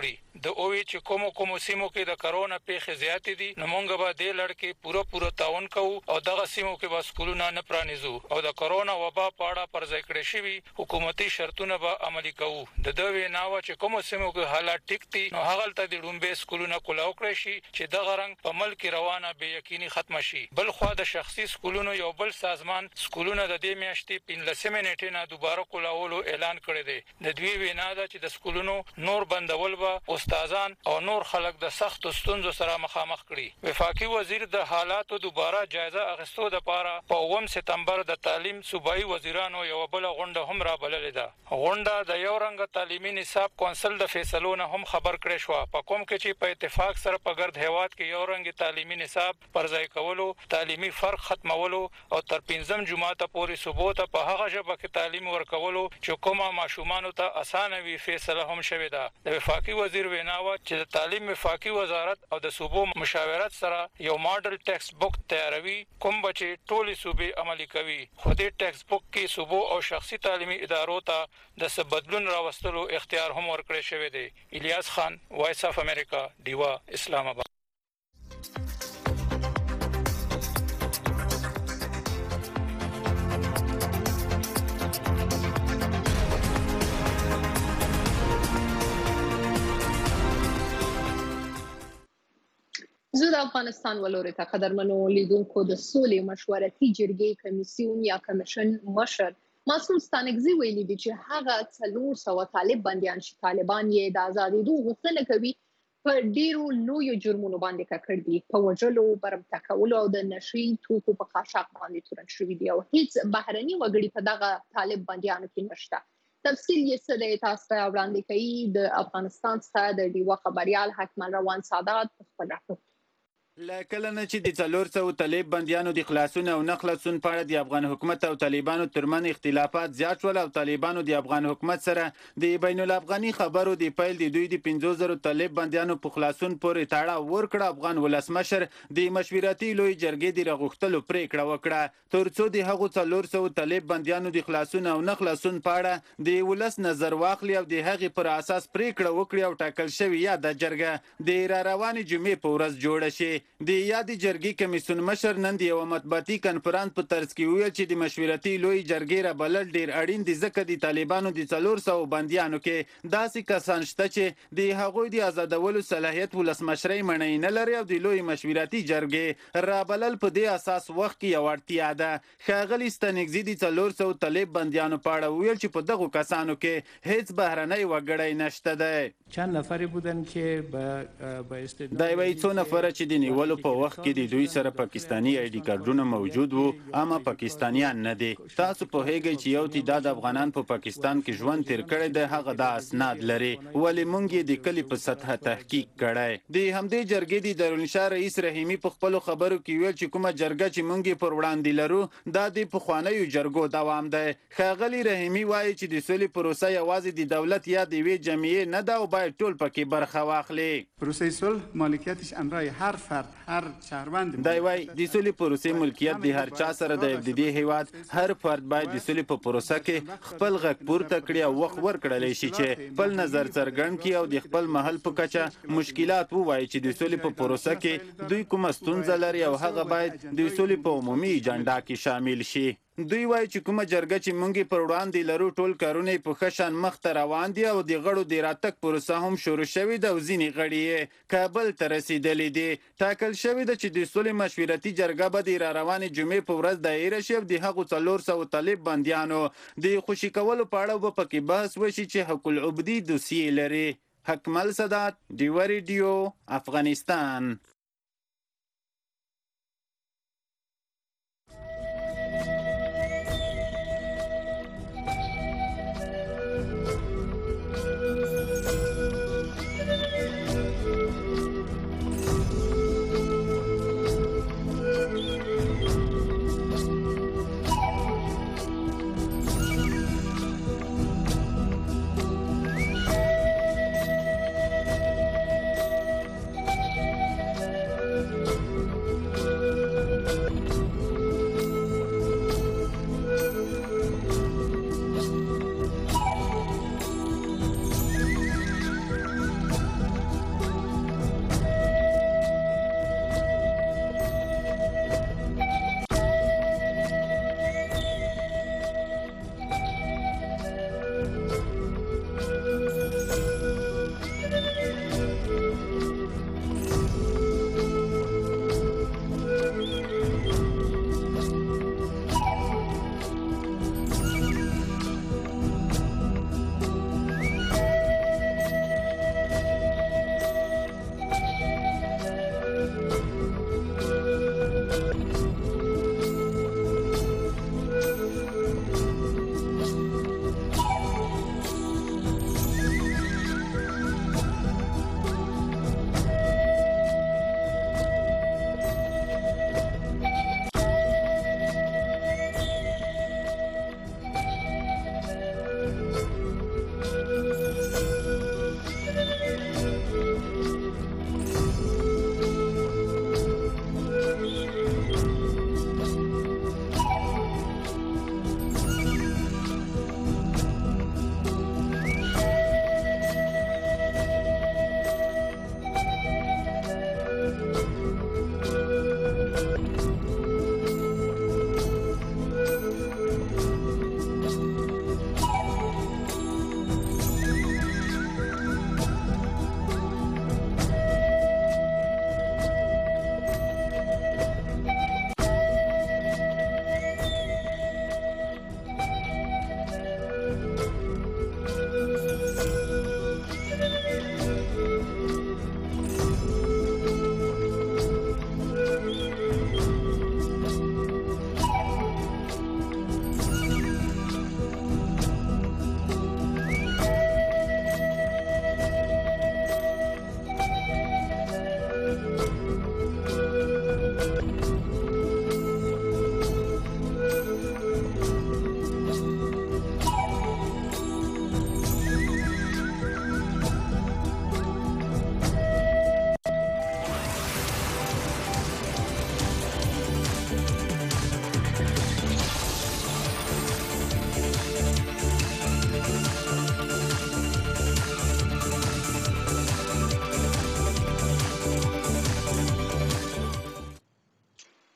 د اووي چې کوم سیمو کې د کرونا پیښې زیاتې دي نو موږ به د لړ کې پوره تعاون کوو او دغه سیمو کې به سکولونه نه پرانیزو او د کرونا وبا په اړه پر ځای کړی شوی حکومتي شرطونه به عملي کوو د دوی ناوه چې کوم سیمو کې حالات ټیک دي نو هغه ته د ډومبه سکولونه کولاو کړی شي چې دغه رنګ په ملک روانه به یقیني ختم شي بل خو د شخصي سکولونو یو بل سازمان سکولونه د دې میاشتې 15 نیټې نه دوباره کولاولو اعلان کړی دی د دوی وینا ده چې د سکولونو نور بندول به استادان او نور خلک د سخت ستونزو سره مخامخ کړي وفاقي وزیر د حالاتو دوباره جایزه اخیستو د پاره په 9 سپتمبر د تعلیم صوبایي وزیرانو یو بل غونډه هم را بللې ده غونډه د یو رنګ تعلیمي نصاب کونسل د فیصلونو هم خبر کړی شو په کوم کې چې په اتفاق سره په ګرد هیواد کې یو رنګ تعلیمي نصاب پر ځای کولو تعلیمي فرق ختمولو او تر 15 جمعه پورې ثبوت په هغه ژبه کې تعلیم ورکولو چې کومه ماشومان ته اسانه وي فیصله هم شوې ده د وفاقي وزیر ویناوه چې د تعلیم وفاقي وزارت او د صوبو مشاورت سره یو ماډل ټیکسټ بک تیاروي کوم بچي ټولي صوبې عملي کوي خو دې ټیکسټ بک کې صوبو او شخصي تعلیمي ادارو ته د بدلون راوستلو اختیار هم ورکړی شوی دی الیاس خان وایس اف امریکا دیوا اسلام آباد زه د افغانستان ولوري ته قدرمنو لیدونکو د سولې مشورتي جرګې کمیسیون یا کمیشن مشر مسعود ستانکزي ویلي دي چې هغه 400 طالب بنديان چې طالبان یې د ازادۍ غوښتنه کوي په ډیرو لویو جرمونو باندې ککړ دي په وجلو برمته کولو او د نشي توکو په قاچاق باندې تورن شوی دي او هیڅ بهرني وګړي په دغه طالب بنديانو کې نشته تفصیل یې څه دی تاسو ته وړاندې کوي د افغانستان څخه د ډیوا خبريال حکمن روان سادات خپل راپور لکه نه چې د 400 طالب بنديانو د خلاصون او نخلاصون په اړه د افغان حکومت او طالبانو ترمن اختلافات زیات شول او طالبانو د افغان حکومت سره د بین الافغاني خبرو د پیل د دوی د 15000 طالب بنديانو په خلاصون پورې تاړه ورکړه افغان ولسمشر د مشورتي لوی جرګې د رغښتلو پریکړه وکړه ترڅو د هغو 400 طالب بنديانو د خلاصون او نخلاصون په اړه د ولس نظر واخلي او د هغې پر اساس پریکړه وکړي او ټاکل شوی یا د جرګه د را روانې جمعې په ورځ جوړه شي د یادې جرګې کمیسیون مشر نن د یو مطبوعاتي کنفرانس په ترڅ کې ویل چې د مشورتي لوی جرګې را بلل ډیر اړین دي ځکه د طالبانو د 400 بنديانو کې داسې کسان شته چې د هغوی د آزادولو صلاحیت ولسمشرۍ منې نه لري او د لوی مشورتي جرګې را بلل په دې اساس وخت کې یو اړتیا ده ښاغلي ستانکزي د 400 طالب بنديانو په اړه ویل چې په دغو کسانو کې هیڅ بهرنی وګړی نشته ده چند نفری بودن که به استدلال دا وایي څو نفره چې د نیولو په وخت کې د دوی سره پاکستانی آی ډي کارډونه موجود وو اما پاکستانیان نه دي تاسو په هیګي چې یو تعداد افغانان په پاکستان کې ژوند تیر کړی دی هغه د اسناد لري ولې مونږ یې د کلی په سطح تحقیق کړی د همدې جرګې د دارالانشا رئیس رحیمی په خپل خبرو کې ویل چې کومه جرګه چې مونږ پر وړاندې لرو دا د پخوانیو جرګو دوام دی ښاغلي رحیمی وایي چې د سولې پروسه یوازې د دولت یا د وی جمعیت نه دا او باید ټول پکې برخه واخلي پروسه صلح مالکیتش امرای هر فرد هر شهروند دا وایي د سولې پروسې ملکیت د هر چا سره د دې هیواد هر فرد باید د سولې په پروسه کې خپل غږ پورته کړي او وخت ورکړلی شي چې خپل نظر څرګند کړي او د خپل محل په کچه مشکلات ووایي چې د سولې په پروسه کې دوی کومه ستونزه لري او هغه باید د سولې په عمومي اجنډا کې شامل شي دوی وایي چې کومه جرګه چې مونږ پر وړاندې لرو ټول کارونه په ښه شان مخته روان دي او د غړو د راتګ پروسه هم شروع شوې ده او ځینې غړي یې کابل ته رسېدلي دي ټاکل شوې ده چې د سولې مشورتي جرګه به د را روانې جمعې په ورځ دایره شي او د هغو 400 طالب بندیانو د خوشي کولو په اړه به پکې بحث وشي چې حق العبدي دوسیې لري حکمل سادات ډیوا ریډیو افغانستان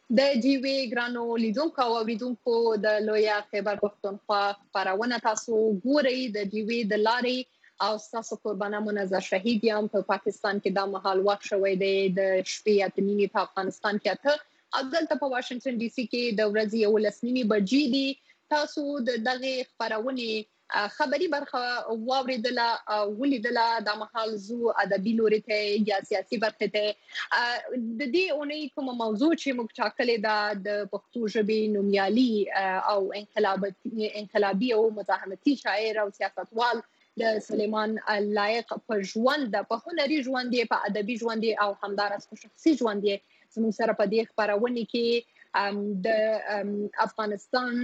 د جیوي ګرانو لیدونکو او اوریدونکو د لویا خیبر پښتونخوا خبرونه تاسو ګورئ د جیوي د لارې او تاسو قربانه منظر شهید یم په پاکستان کې د مهال وخت شوی دی د شپې اتنیمه په افغانستان کې اته او دلته په واشنگټن ډي سي کې د ورځې 11 بجې دي تاسو د دغه خبرونه خبري برخه واوریدله ولیدله د مهال زو ادبي لوري ته یا سیاسي برخه ته د دې اونۍ کوم موضوع چې موږ ټاکلې د پښتو ژبې نومیالي او انقلابي او مزاحمتي شاعر او سیاستوال د سلیمان لایق په ژوند په هنري ژوند په ادبي ژوند او همدارس په شخصي ژوند زموږ سره په دې خبرونه کې د افغانستان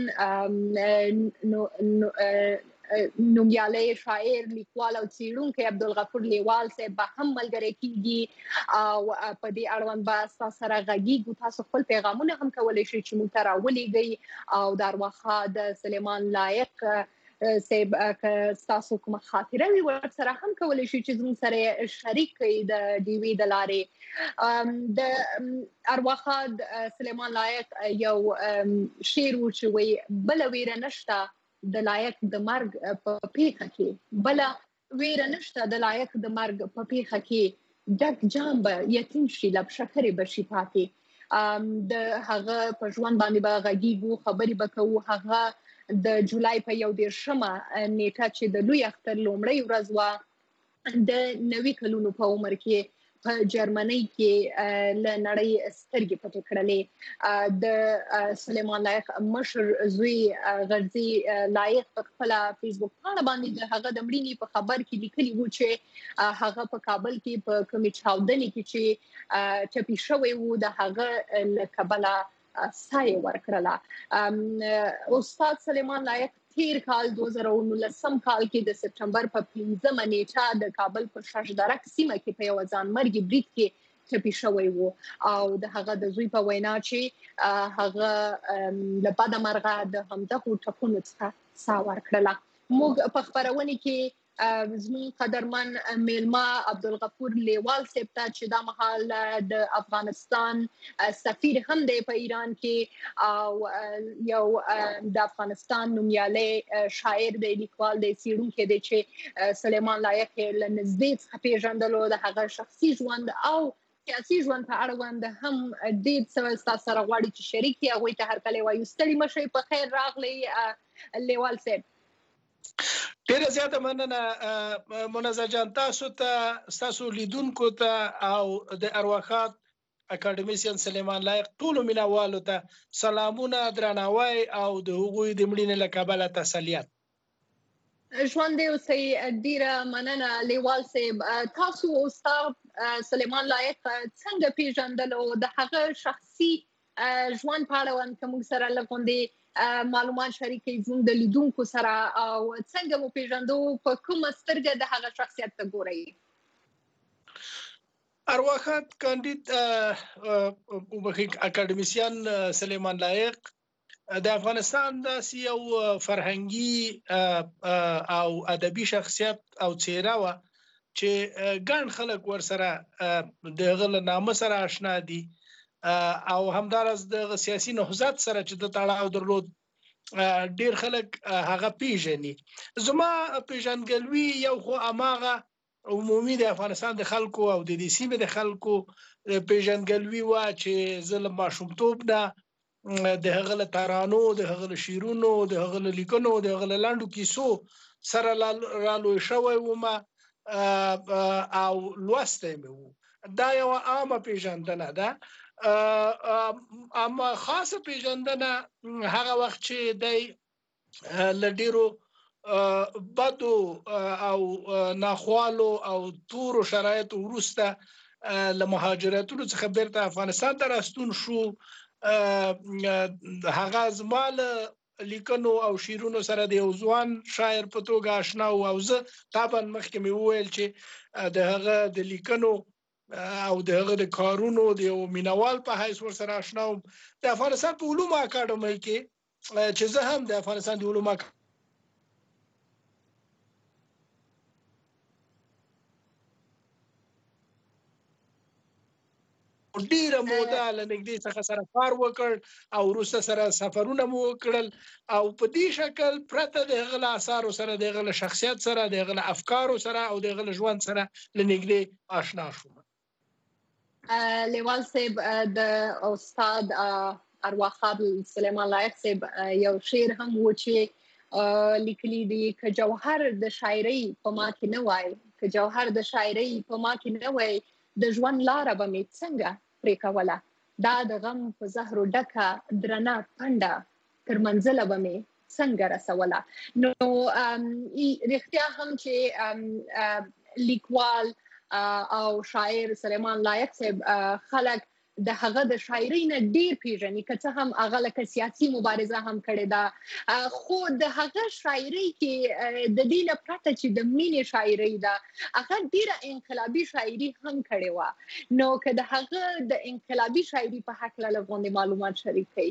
نومیالي شاعر لیکوال او څېړونکی عبدالغفور لیوال صاحب به هم ملګری کیږي او په دې اړوند به تاسو سره غږیږو تاسو خپل پیغامونه هم کولای شئ چې موږ ته راولېږئ او د ارواښه د سلیمان لایق صاحب تاسو کوم خاطره وي ورسره هم کولای شئ چې زموږ سره شریک کړئ د ډي وی د لارې د ارواښه سلیمان لایق یو شعر و چې وی بل ویره نشته د لایق د مرګ په پیخه کې بل ویره نشته د لایق د مرګ په پیخه کې ډک جام به یتیم شي لب شکرې بشي پاتې د هغه په ژوند باندې به غږیږو خبرې به کوو هغه د جولای په 11مه نیټه چې د لوی اختر لومړی ورځ و د 90 کلونو په عمر کې په جرمني کې ل نړۍ سترګې پټې کړلې د سلیمان لایق مشر زوی غرزي لایق په خپل فیسبوک باندې د هغه د مړینې په خبر کې لیکلي وو چې هغه په کابل کې په کومې چاودنې کې چې چپی شوی وو د هغه لکبلا سایه ورکړه استاد سلیمان لایق تیر کال 2019 کال کې د سپټمبر په 15 نیټه د کابل په شاشدرک سیمه کې په یو ځانمرګي برید کې چپی شوی وو او د هغه د زوی په وینا چې هغه له بده مرغه د همدغه ټکونو څخه سا ورکړه موږ په خبرونه کې زمون قدرمن میلما عبدالغفور لیوال صاحب ته چې د مهال د افغانستان سفیر هم دی په ایران کې او یو د افغانستان نومیالي شاعر دی لیکوال دی څېړونکی دی چې سلیمان لایق له نږدې څخه پیژندلو د هغه شخصي ژوند او سیاسي ژوند په اړوند هم ډېر څه تاسو سره غواړي چې شریک کړي هغوی ته هرکلی وایو ستړي مشئ په خیر راغلی لیوال صاحب ډیره زیاته مننه منزه جان تاسو لیدونکو ته او د ارواښات اکاډمیسین سلیمان لایق ټول مینوالو ته سلامونه درناوی او د هغوی د مړینې له کبله تسلیت ژوند دی اوسئ ډیره مننه لیوال صاحب تاسو استاد سلیمان لایق څنګه پیژندلو د هغه شخصي ژوند په اړه کوم سره لغوندي معلومات شریکي زموږ د لیدونکو سره او څنګه مو پیژندو په کومه سترګه د هغه شخصیت ته ګورئ ارواښات کاندید اکاډمیسیان سلیمان لایق د افغانستان د یو فرهنګي او ادبي شخصیت او څیره و چې ګڼ خلک ورسره د غل نامه سره آشنا دي او همدارس د سیاسي نهضت سره چې د تړاو درلود ډیر خلک هغه پیژني زما پیژنګلوي یو خو اماغه عمومي د افغانستان د خلکو او د دې سیمې د خلکو پیژنګلوي و چې ظلم ماشومتوب نه د هغه ترانو د هغه شیرونو د هغه لیکنو د هغه لاندو کیسو سره رالو شوی و ما او لوسته مې دا یو عامه پیژندنه ده اما خاصه پیژندنه هغه وخت چې د لډیرو بدو او ناخوالو او تورو شرایطو وروسته له مهاجرتونو څخه بیرته افغانستان ته راستون شو هغه زمال لیکنو او شیرونو سره د یو ځوان شاعر په توګه آشنا او زه طبعا مخکې مې وویل چې د هغه د لیکنو او د هغه د کارونو د یو مینوال په حیث ورسره آشنا وم د افغانستان په علومو اکاډمۍ کې چې زه هم د افغانستان د علومو ډیره موده لنګدې څخه سره کار وکړ او وروسته سره سفرونه مو وکړل او په دې شکل پرته د غل اثار سره د غل شخصیت سره د غل افکار سره او د غل ژوند سره لنګدې آشنا شوم. لیوال صاحب د استاد ارواخاب سلیمان لایق صاحب یو شعر هم و چې لیکلی دی که جوهر د شاعرۍ په ما کې نه وای که جوهر د شاعرۍ په ما کې نه وای د ژوند لاره به مې څنګه پرې کوله دا د غم په زهرو ډکه درنه پنډه تر منزله به مې څنګه رسوله. نو رښتیا هم چې لیکوال او شاعر سلیمان لایق صاحب خلک د هغه د شاعرۍ نه ډیر پیژني که څه هم هغه لکه سیاسي مبارزه هم کړې ده خو د هغه شاعرۍ کې د دې نه پرته چې د مینې شاعرۍ ده هغه ډیره انقلابي شاعري هم کړې وه. نو که د هغه د انقلابي شاعري په هکله لږ غوندې معلومات شریک کړئ.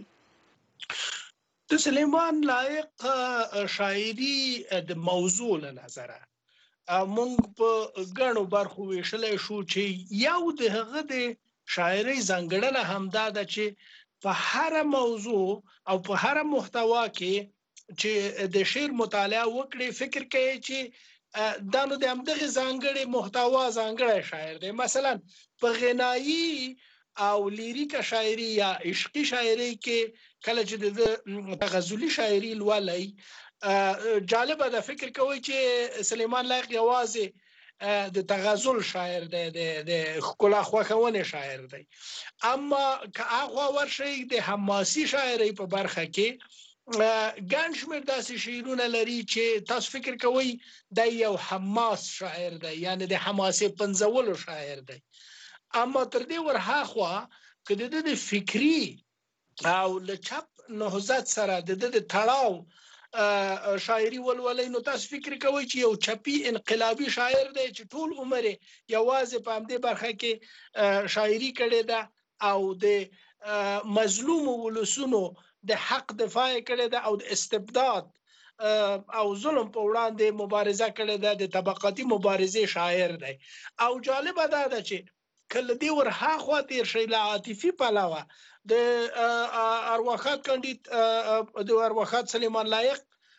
د سلیمان لایق شاعري د موضوع له نظره مونږ په ګڼو برخو ویشلی شو چې یو د هغه د شاعرۍ ځانګړنه همدا ده چې په هر موضوع او په هر محتوا کې چې د شعر مطالعه وکړي فکر کوي چې دا نو د همدغه ځانګړي محتوا ځانګړی شاعر دی. مثلا په غنایي او لیریکه شاعري یا عشقي شاعري کې کله چې د غزلي شاعري لولای جالبه ده فکر کوي چې سلیمان لایق یوازې د تغزل شاعر دی د ښکلا خوښونې شاعر دی اما که هغه ورشي د حماسي شاعرۍ په برخه کې ګڼ شمېر داسې شعرونه لري چې تاسو فکر کوئ د یو حماس شاعر دی یعنی د حماسې پنځولو شاعر دی اما تر دې ورهاخوا که د فکري او له چپ نهضت سره د تړاو شاعري ولولای نو تاسو فکر کوئ چې یو چپی انقلابي شاعر دی چې ټول عمر یوازې په همدې برخه کې شاعري کړې ده او د مظلوم ولسونو د حق دفاع کړې ده او د استبداد او ظلم په وړاندې مبارزه کړې ده د طبقاتي مبارزې شاعر دی. او جالبه ده چې کله دی ورهاخوا تیر شي له عاطفي پلوه د ارواخات کاندید د ارواخات سلیمان لایق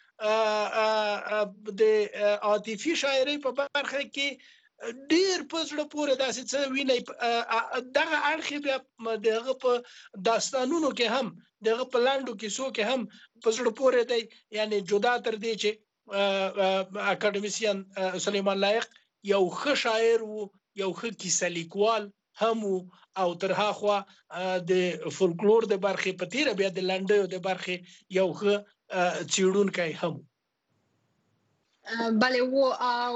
د عاطفي شاعرۍ په برخه کې ډیر پزړه پورې داسې څه ویني دغه اړخ بیا دغه په داستانونو کې هم دغه په لاندو کیسو کې هم پزړه پورې دی یعنی جدا تر دې چې اکاډمیسین سلیمان لایق یو ښه شاعر وو یو ښه کیسه لیکوال هم او ترهاخوا د فولکلور د برخې په تیره بیا د لنډیو د برخې یو ښه څیړونکی هم بله وو او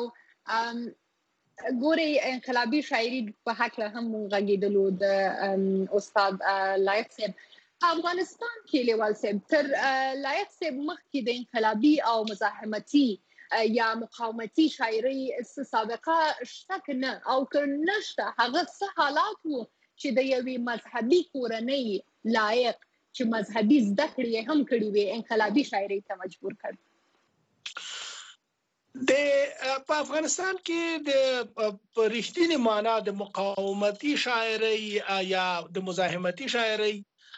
ګوري انقلابي شاعري په هکله هم غږیدلو د استاد لایق صاحب افغانستان کې لیوال صاحب تر لایق صاحب مخکې د انقلابي او مزاحمتي یا مقاومتي شاعري سابقه شته که نه او که نشته هغه څه حالات وو چې د یوې مذهبي کورنۍ لایق چې مذهبي زده کړې هم کړې وي انقلابي شاعري ته مجبور کړ؟ په افغانستان کې د رښتینې معنا د مقاومتي شاعرۍ یا د مزاحمتي شاعرۍ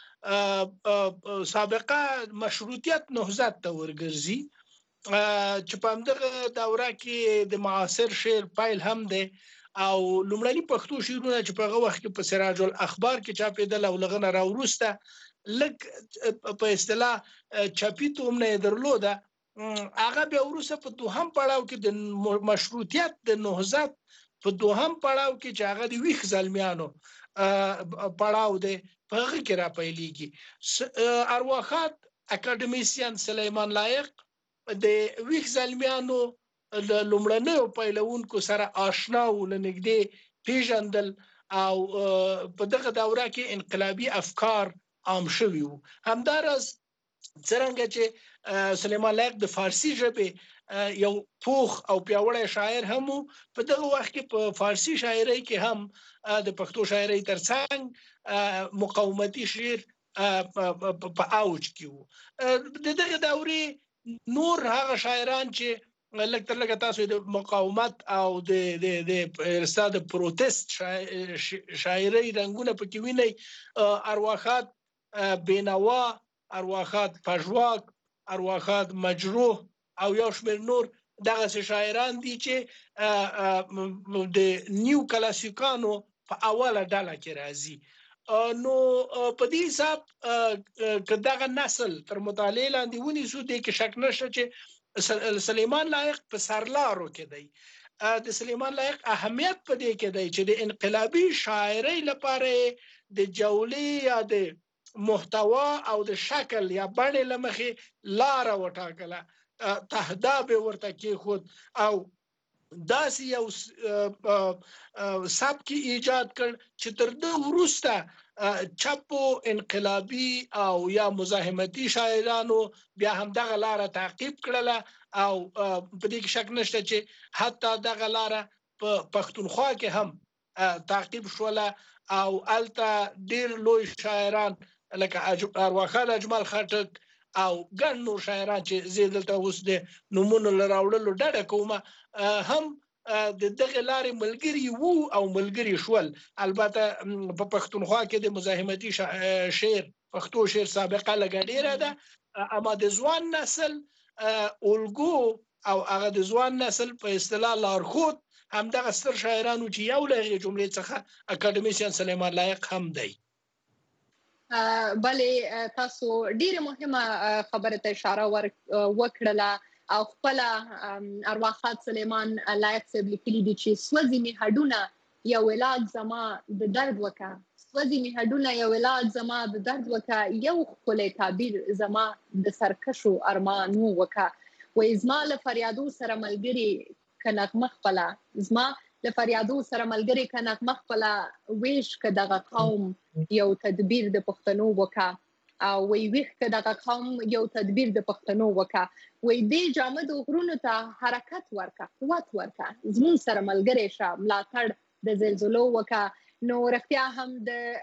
سابقه مشروطیت نهضت ته ورګرځي چې په همدغه دوره کې د معاصر شعر پیل هم دی او لومړني پښتو شعرونه چې په هغه وخت کې په سراج الاخبار کې چاپېدل او لغه نه راوروسته لږ په اصطلاح چاپي توم نه درلوده هغه بیا وروسته په دوهم پړاو کې د مشروطیت د نهضت په دوهم پړاو کې چې هغه د ویښ زلمیانو پړاو دی په هغه کې را پیلېږي. ارواخات اکاډمیسین سلیمان لایق د ویښ زلمیانو لومړنیو پیلوونکو سره آشنا و لنږدې پیژندل او په دغه دوره کې انقلابي افکار عام شوي وو. همداراز څرنګه چې سلیمان لایق د فارسی ژبې یو پوخ او پیاوړی شاعر هم په دغه وخت کې په فارسی شاعرۍ کې هم د پښتو شاعرۍ ترڅنګ مقاومتي شعر په اوج کې وو. د دغه دورې نور هغه شاعران چې لکه تر لکه تاسو د مقاومت او د استاد پروتست شاعري رنگونه پکې ویني ارواخات بینوا ارواخات پژواک ارواخات مجروح او یو شمېر نور دغه شاعران دي چې د نیو کلاسیکانو په اوله ډله کې راځي نو په دې حساب که دغه نسل تر مطالعه لاندې ونیسو دې کې شک نشته چې سلیمان لایق په سرلارو کې دی د سلیمان لایق اهمیت په دې کې دی چې د انقلابي شاعرۍ لپاره د جولې یا د محتوا او د شکل یا بڼې له مخې لاره وټاکله تهداب ورته کېښود او داسې یو سبک ایجاد کړ چې تر ده وروسته چپو انقلابي او یا مزاحمتي شاعرانو بیا هم دغه لاره تعقیب کړله او په دې کې شک نشته چې حتی دغه لاره په پښتونخوا کې هم تعقیب شوله او هلته ډېر لوی شاعران لکه ارواخان اجمل خټک او ګڼ نور شاعران چې زه دلته اوس د نومونو له راوړلو ډډه کومه هم د دغه لارې ملګري وو او ملګري شول البته په پښتونخوا کې د مزاحمتي شعر پښتو شعر سابقه لږه ډېره ده اما د ځوان نسل الګو او هغه د ځوان نسل په اصطلاح لارښود همدغه ستر شاعرانو چې یو له هغې جملې څخه اکاډمیسین سلیمان لایق هم دی بلې تاسو ډیره مهمه خبره ته اشاره وکړله او خپل ارواخات سلیمان لایق صاحب لیکلي دي چې سوځي می هډونه یو علاج زما د درد وکا سوځي می هډونه یو علاج زما د درد وکا یو خپل تعبیر زما د سرکشو ارمانو وکا و ازما له فریادو سره ملګری کنغمه خپل ازما له فریادو سره ملګری کنغمه خپل ویش ک دغه قوم یو تدبیر د پښتنو وکا او وی ویخ ک دغه قوم یو تدبیر د پښتنو وکا وی دې جامد غرونو ته حرکت ورکا قوت ورکا زمون سره ملګری شه ملاتړ د زلزلو وکا نو رښتیا هم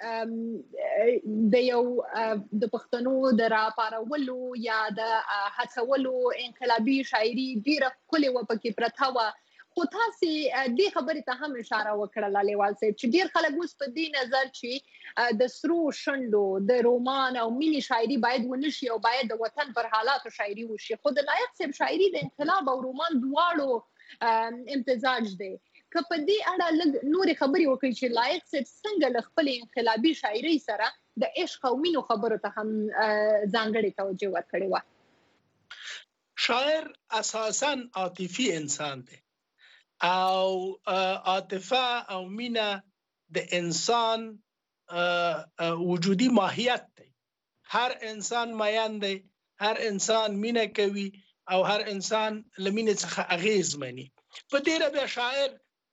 د یو د پښتنو د راپارولو یا د هڅولو انقلابي شاعري ډیره ښکلې وه پکې پرته وه خو تاسې دې خبرې ته هم اشاره وکړله لیوال صاحب چې ډېر خلک اوس په دې نظر چې د سرو شنډو د رومان او مینې شاعري باید ونه شي او باید د وطن پر حالاتو شاعري وشي خو د لایق صاحب شاعري د انقلاب او رومان دواړو امتزاج دی که په دې اړه لږ نورې خبرې وکړي چې لایق صاحب څنګه له خپلې انقلابي شاعرۍ سره د عشق او مینو خبرو ته هم ځانګړې توجه ورکړې وه شاعر اساساً عاطفي انسان دی او عاطفه او مینه د انسان وجودي ماهیت دی هر انسان مایان دی هر انسان مینه کوي او هر انسان له مینې څخه اغیز مني په دې بیا شاعر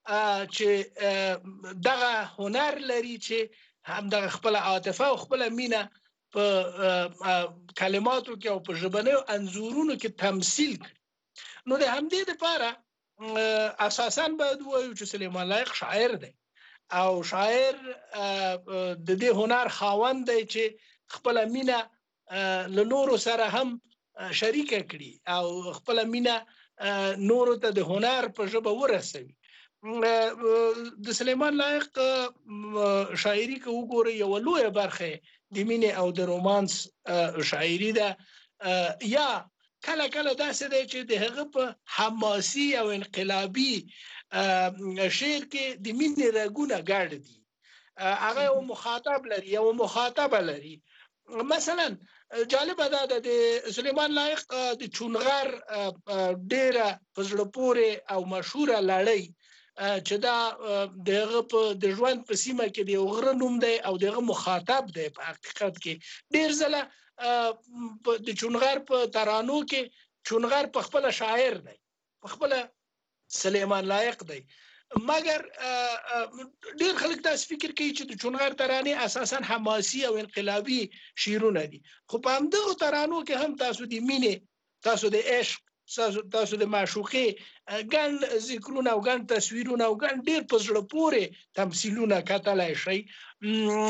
چې دغه هنر لري چې هم دغه خپل عاطفه او خپل مینه په کلماتو کې او په ژبنیو انځورونو کې تمثیل کړي نو د همدې لپاره اساساً باید وایو چې سلیمان لایق شاعر دی او شاعر د دې هنر خاوند دی چې خپل مینه له نورو سره هم شریکه کړي او خپل مینه نورو ته د هنر په ژبه ورسوي د سلیمان لایق شاعري که وګورئ یوه لویه برخه د مینې او د رومانس شاعري ده یا کله کله داسې دی چې د هغه په حماسي او انقلابي شعر کې د مینې رګونه ګډ دي هغه یو مخاطب لري یو مخاطبه لري مثلا جالبه ده د سلیمان لایق د چونغر ډیره په زړه پورې او مشهوره لړۍ چې دا دغه د ژوند په سیمه کې د یو غره نوم دی او دغه مخاطب دی په حقیقت کې ډیر ځله د چونغر په ترانو کې چونغر په خپل شاعر دی په خپل سلیمان لایق دی مګر ډیر خلک تاسو فکر کوي چې د چونغر ترانې اساسا حماسي او انقلابي شعرونه دي خو په همدغه ترانو کې هم تاسو د مینې تاسو د عشق تاسو د معشوقې ګڼ ذکرونه او ګڼ تصویرونه او ګڼ ډیر په زړه پورې تمثیلونه کتلی شئ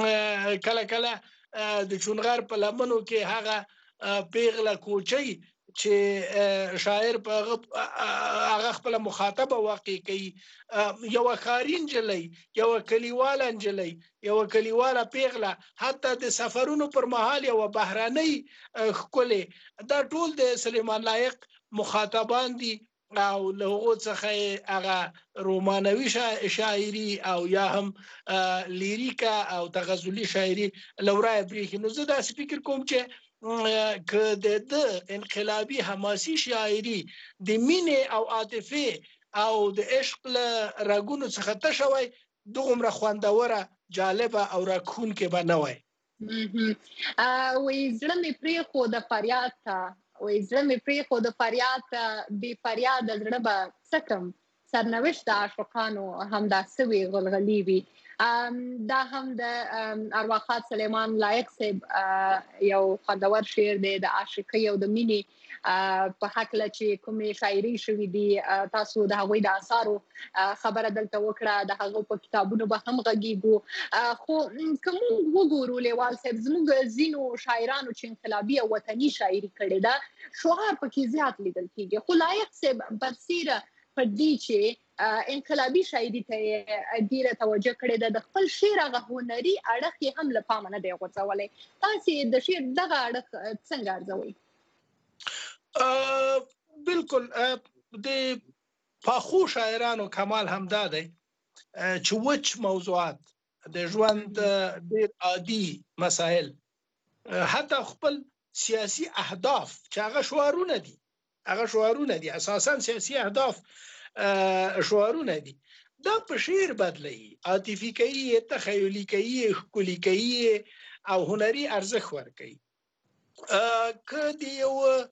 کله کله د چونغر په لمنو کې هغه پیغله کوچۍ چې شاعر په هغه خپل مخاطبه واقع کوي یو خارین جلي یو کلیواله جلي یو کلیواله پیغله حتی د سفرونو پر مهال یو بهراني خپل دا ټول د سلیمان لایق مخاطبان دي او له هغه څخه هغه رومانوي شاعري او یا هم لیریکا او تغزلي شاعري لورای بریخي نو زه دا فکر کوم چې که د انقلابي حماسي شاعري د مینې او عاطفه او د عشق له رګونو څخه تشوي دغه خوندوره جالبه او راکون کې بنوي وې زړه مې پرې خو د فریاد ته وې زړه مې پرې خو د فریاد بي فریاد زړه به سکم سرنوشت عاشقانو هم دا سوي غلغلي وي دا هم د ارواخات سلیمان لایق صاحب یو خوندور شعر دی د عاشقۍ او د مینې په حکله چې کومې شاعري شوې دي تاسو د هغوی د اثارو خبره دلته وکړه د هغو په کتابونو به هم غږیږو خو که موږ وګورو لیوال صاحب زموږ ځینو شاعرانو چې انقلابي او وطني شاعري کړې ده شعار پکې زیات لیدل کېږي خو لایق صاحب برسیره په دې چې انقلابي شاعري ته ډیره توجه کړې ده د خپل شعر هغه هنري اړخ یې هم له پامه نه دی غورځولی تاسې د شعر دغه اړخ څنګه ارزوئ بالکل د پاخو شاعرانو کمال همدا دی چې وچ موضوعات د ژوند ډېر عادي مسائل حتی خپل سیاسي اهداف چې هغه شعارونه دي اساسا سیاسي اهداف شعارونه دي دا په شعر بدلي عاطفي کوي تخیلي کوي ښکلي کوي او هنري ارزښت ورکوي که دی یو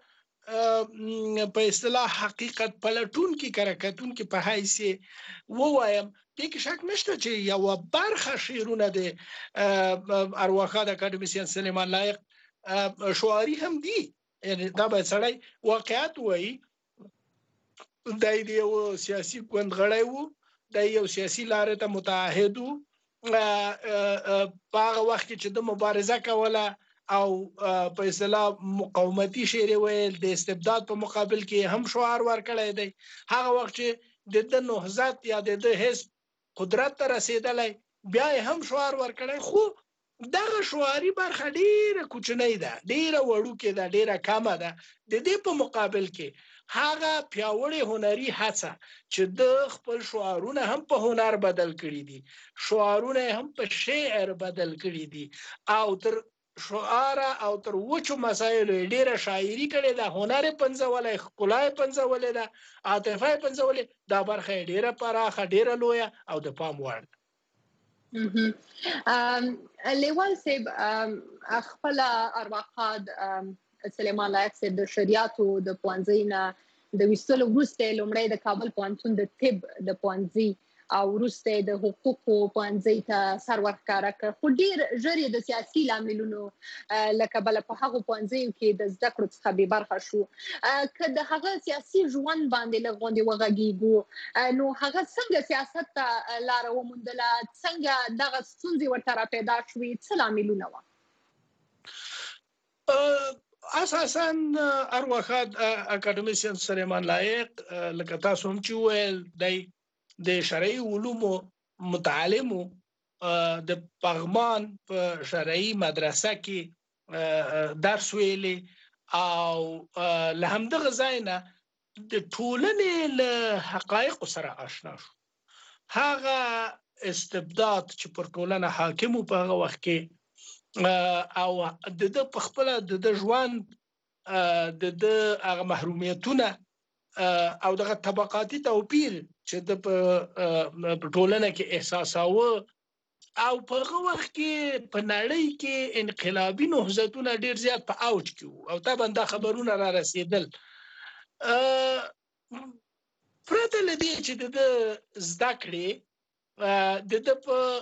په اصطلاح حقیقت پلټون کې کرکټون کې په حیث ووایم دې کې شک نشته چې یو برخه شعرونه د ارواخات اکاډمیسین سلیمان لایق شعاري هم دي یعنی دا به سړی واقعیت وایي دای دی یو سیاسي ګوند غړی وو د یو سیاسي لارې ته متعهد وو په هغه وخت کې چې د مبارزه کوله او په اصطلاح مقاومتي شعر ویل د استبداد په مقابل کې هم شعار ورکړی دی هغه وخت چې د نهضت یا د حزب قدرت ته رسیدلی بیا هم شعار ورکړی خو دغه شعاري برخه ډیره کوچنۍ ده ډیره وړوکې ده ډیره کمه ده د دې په مقابل کې هغه پیاوړی هنري هڅه چې د خپل شعارونه هم په هنر بدل کړي دي شعارونه هم په شعر بدل کړي دي او تر شعار او تر وچو مسایلو ډیره شاعري کړي ده هنر پنځولې ښکلا پنځولې ده عاطفه پنځولې دا برخه ډیره پراخه ډیره لویه او د پام وړ لیوال صاحب خپل ارواخات سلیمان لایق صاحب د شریعتو د پوهنځي نه د ویستلو وروسته لومړی د کابل پوهنتون د طب د پوهنځي او وروسته د حقوقو پوهنځي ته سر ورښکاره کړ خو ډېر ژر یې د سیاسي لاملونو له کبله په هغو پوهنځیو کې د زده کړو څخه بې برخه شو که د هغه سیاسي ژوند باندې لږ غوندې وغږیږو نو هغه څنګه سیاست ته لاره وموندله څنګه دغه ستونزې ورته راپیدا شوې څه لاملونه وه اساسا ارواخات اکاډمیسین سلیمان لایق لکه تاسو هم چې ویل دی د شرعي علومو متعلمو د پغمان په شرعي مدرسه کې درس ویلي او له همدغه ځای نه د ټولنې له حقایقو سره آشنا شو هغه استبداد چې پر ټولنه حاکم په هغه وخت کې او د په خپل د ژوند د هغه محرومیتونه او دغه طبقاتي توپیر چې د په ټولنه کې احساساوه او په هغه وخت کې په نړۍ کې انقلابي نهضتونه ډیر زیات په اوج کې وو او طبعا دا خبرونه را رسیدل پرته له دې چې د زده کړې د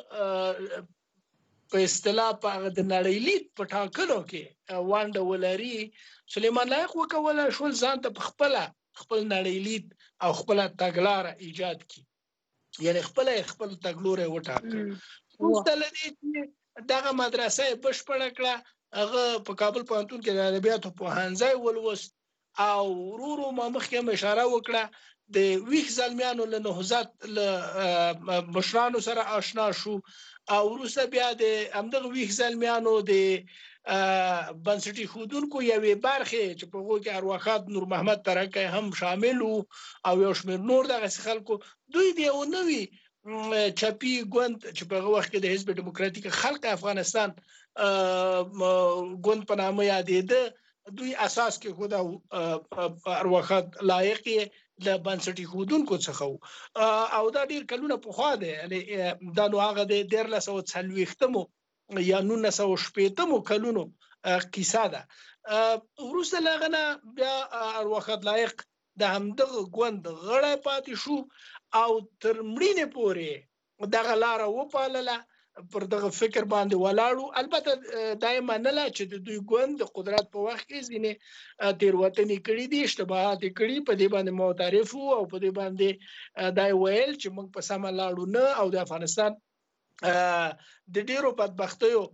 په اصطلاح په د نړیلید په ټاکلو کې وانډه ولري سلیمان لایق وکوله شول ځان ته خپل نړیلید او خپل تګلاره ایجاد کی یعنی خپل تګلوره وټاکل مستلدي دغه مدرسې بشپړ کړه هغه په کابل پوهنتون کې د ادبیاتو پوهنځی ولوست او ورورو ما مخکې اشاره وکړه د ویښ زلمیانو له نهضت له مشرانو سره آشنا شو او وروسته بیا د همدغه ویښ زلمیانو د بنسټي خودونکو یوې برخې چې په هغو کې ارواښاد نور محمد ترکی هم شامل وو او یو شمېر نور دغسې خلکو دوی د یو نوي چپی ګوند چې په هغه وخت کې د حزب ډیموکراتیک خلق افغانستان ګوند په نامه یادېده دوی اساس کې خو د ارواښاد لایق د بنسټي خودونکو څخه او دا ډیر کلونه پخوا دی یعنې دا نو هغه د 1340 یا 1960 کلونو کیسه ده وروسته له هغه نه بیا ارواښاد لایق د همدغه ګوند غړی پاتې شو او تر مړینې پورې دغه لاره وپالله پر دغه فکر باندې ولاړو البته دا یې منله چې د دوی ګوند د قدرت په وخت کې ځینې تېروتنې کړي دي اشتباهات یې کړي په دې باندې معترف وو او په دې باندې دا یې ویل چې موږ په سمه لاړو نه او د افغانستان د ډیرو بدبختیو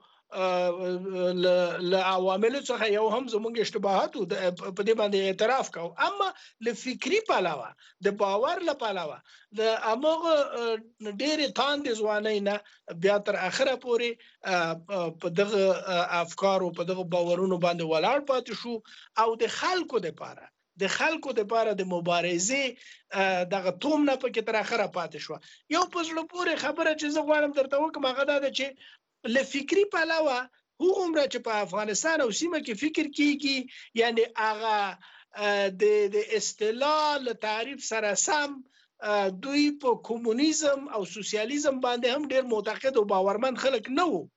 له عواملو څخه یو هم زموږ اشتباهات په دې باندې اعتراف کوو اما له فکري پلوه د باور له پلوه د هماغه ډېرې تاندې ځوانۍ نه بیا تر اخره پورې په دغه افکارو په دغه باورونو باندې ولاړ پاتې شو او د خلکو دپاره د مبارزې دغه توم نه پکې تر اخره پاتې شوه یو په زړه پورې خبره چې زه غواړم درته وکړم هغه دا ده چې له فکري پلوه هغومره چې په افغانستان او سیمه کې فکر کیږي یعنی هغه د اصطلاح له تعریف سره سم دوی په کمونیزم او سوسیالیزم باندې هم ډیر معتقد او باورمند خلک نه وو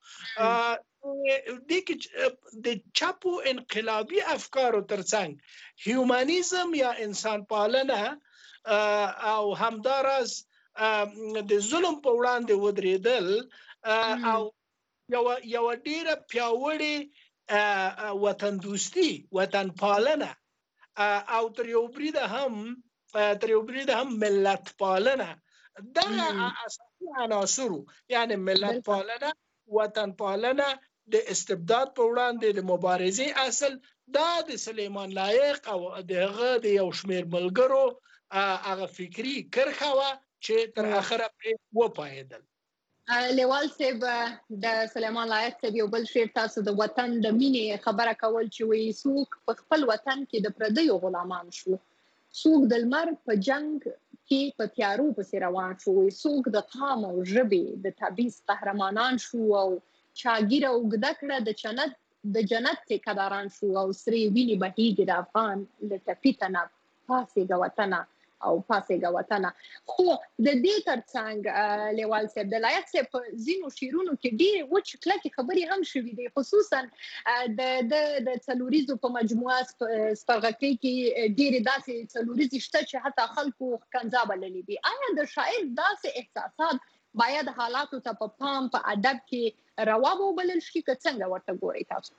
د چپو انقلابي افکارو ترڅنګ هیومانیزم یا انسان پالنه او همداراز د ظلم په وړاندې ودرېدل او یو ډیره پیاوړې وطن دوستی وطن پالنه او تر یو بریده هم ملت پالنه دغه اساسي عناصرو یعنی ملت پالنه وطن پالنه د استبداد په وړاندې د مبارزې اصل دا د سلیمان لایق او دغه د یو شمېر ملګرو هغه فکري کرښه وه چې تر اخره پرې وپایېدل لیوال صاحب د سلیمان لایق صاحب یو بل شعر تاسو د وطن د مینې خبره کول چې وایي څوک په خپل وطن کې د پردیو غلامان شو څوک د لمر په جنگ کې په تیارو پسې روان شو څوک د قام او ژبې د تبعیض قهرمانان شو او چاګیره اوږده کړه د جنت ټیکهداران شو او سرې وینې بهیږي د افغان له ټپي تنه پاڅېږه وطنه او پاسېږه وطنه خو د دې ترڅنګ لیوال صاحب د لایق صاحب په ځینو شعرونو کې ډېرې وچې کلکې خبرې هم شوي دي خصوصا د څلوریزو په مجموعه سپرغکۍ کې ډېرې داسې څلوریزې شته چې حتی خلکو ښکنځا بللي دي آیا د شاعر داسې احساسات باید حالاتو ته په پام په ادب کې روا وبلل شي که څنګه ورته ګورئ تاسو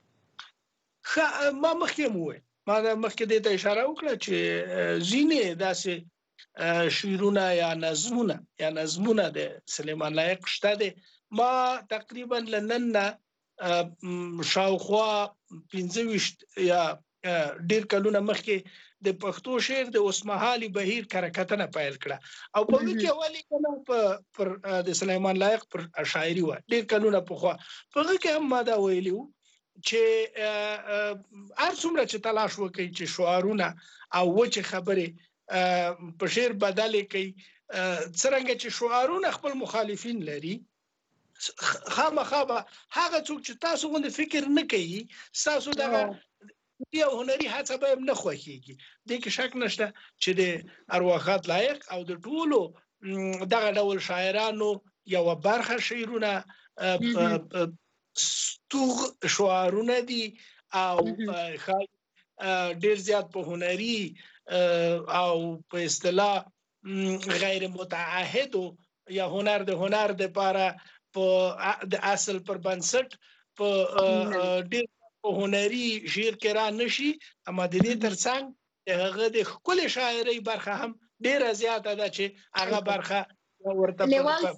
ما مخکې وویل ما مخکې دې ته اشاره وکړه چې ځینې داسې شعرونه یا نظمونه د سلیمان لایق شته دي ما تقریبا له نن نه شاوخوا 15 یا ډیر کلونه مخکې د پښتو شعر د اوسمهالي بهیر کرکټنه پیل کړه او په کې اولی کله پر د سلیمان لایق پر شاعري و ډیر کلونه پخوا په کې هم ما دا ویلیو چې هر څومره چې تلاش وکړي چې شعارونه او وچې خبرې په شعر بدلې کوي څرنګه چې شعارونه خپل مخالفین لري خامخا به هغه څوک چې تاسو غوندې فکر نه کوي ستاسو دغه یو هنري هڅه به هم نه خوښېږي دې کې شک نشته چې د ارواښاد لایق او د ټولو دغه ډول شاعرانو یوه برخه شعرونه ستوغ شعارونه دي او ډیر زیات په هنري او په اصطلاح غیر متعهد یا هنر د لپاره په د اصل پر بنسټ په ډیر په هنري شعر کې را نشي اما د دې ترڅنګ هغه د ښکلې شاعرۍ برخه هم ډیره زیاته ده چې هغه برخه ورته لیوال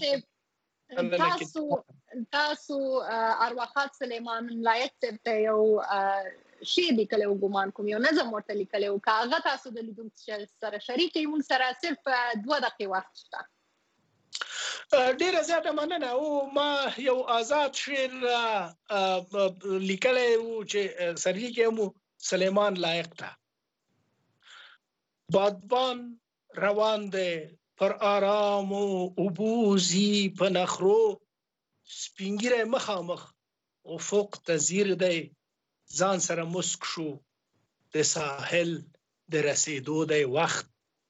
صاحب تاسو ارواښاد سلیمان لایق صاحب ته یو شعر لیکلی و ګمان کوم یو نظم ورته لیکلی و که هغه تاسو د لیدونکو سره شریک کړئ موږ سره صرف 2 دقیقې وخت شته. ډیره زیاته مننه. او ما یو آزاد شعر لیکلی و چې سرلیک یې مو سلیمان لایق ته. بادبان روان دی پر آرام و عبوزی په نخرو، سپینګیری مخامخ افق ته ځیر دی ځان سره مسک شو د ساحل د رسیدو دی وخت.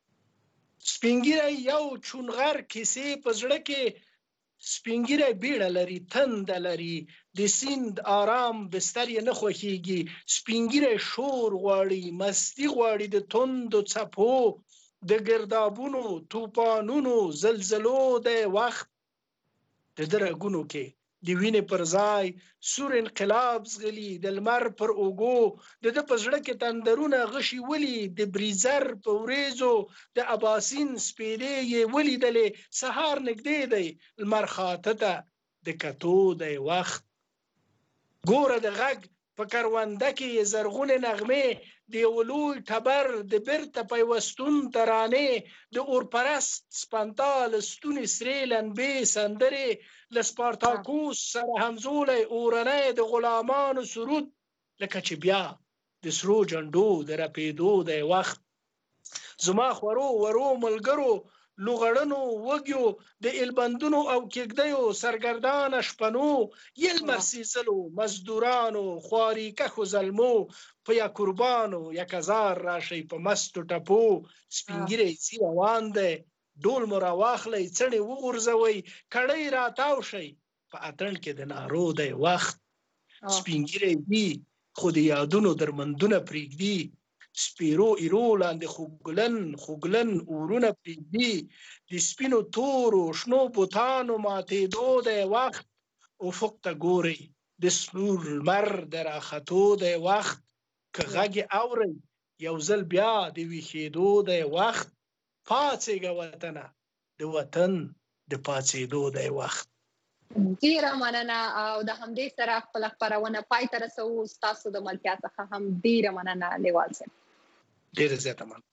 سپینګیری یو چونغر کیسې په زړه کې، سپینګیری بیړه لري تنده لري د سیند آرام بستر یې نه خوښیږي. سپینګیری شور غواړي مستی غواړي د توندو څپو د ګردابونو توپانونو زلزلو دی وخت. د ده رګونو کې د وینې پر ځای سور انقلاب زغلي د لمر پر اوږو، د ده په زړه کې تندرونه غشي ولي د بریزر په وریځو د اباسین سپیدې یې ولیدلې. سهار نږدې دی لمر خاته ته د کتو دی وخت. ګوره د غږ په کرونده کې زرغونې نغمې د یو لوی ټبر د بیرته پیوستون ترانې د اورپرست سپنتا له ستونې سرې لنبې سندرې له سپارتاکوس سره همزولی اورنی د غلامانو سرود لکه چې بیا د سرو جنډو د رپېدو دی وخت. زما خورو ورو ملګرو لوغړنو وږیو د البندونو او کېږدیو سرګردانه شپنو، یل مرسیزلو مزدورانو خواري کښو زلمو په یا قربانو یک هزار راشئ په مستو ټپو. سپینګیری ځي روان دی ډول مو راواخلی څڼې وغورځوئ کړۍ راتاو شئ په اتڼ کې د نارو دی وخت. سپینګیری دی خو د یادونو درمندونه پرېږدي، سپیرو ایرو لاندې خوګلن اورونه پرېږدي د سپینو تورو شنو بوتانو ماتېدو دی وخت. افق ته ګورئ د سپور لمر د راختو دی وخت. که غږ یې اورئ یو ځل بیا د ویښېدو دی وخت. پاڅېږه وطنه د وطن د پاڅېدو دی وخت. ډیره مننه او د همدې سره خپل خپرونه پای ته رسوو. ستاسو د ملتیا څخه هم ډیره مننه لیوال صاحب. ډیره زیاته مننه.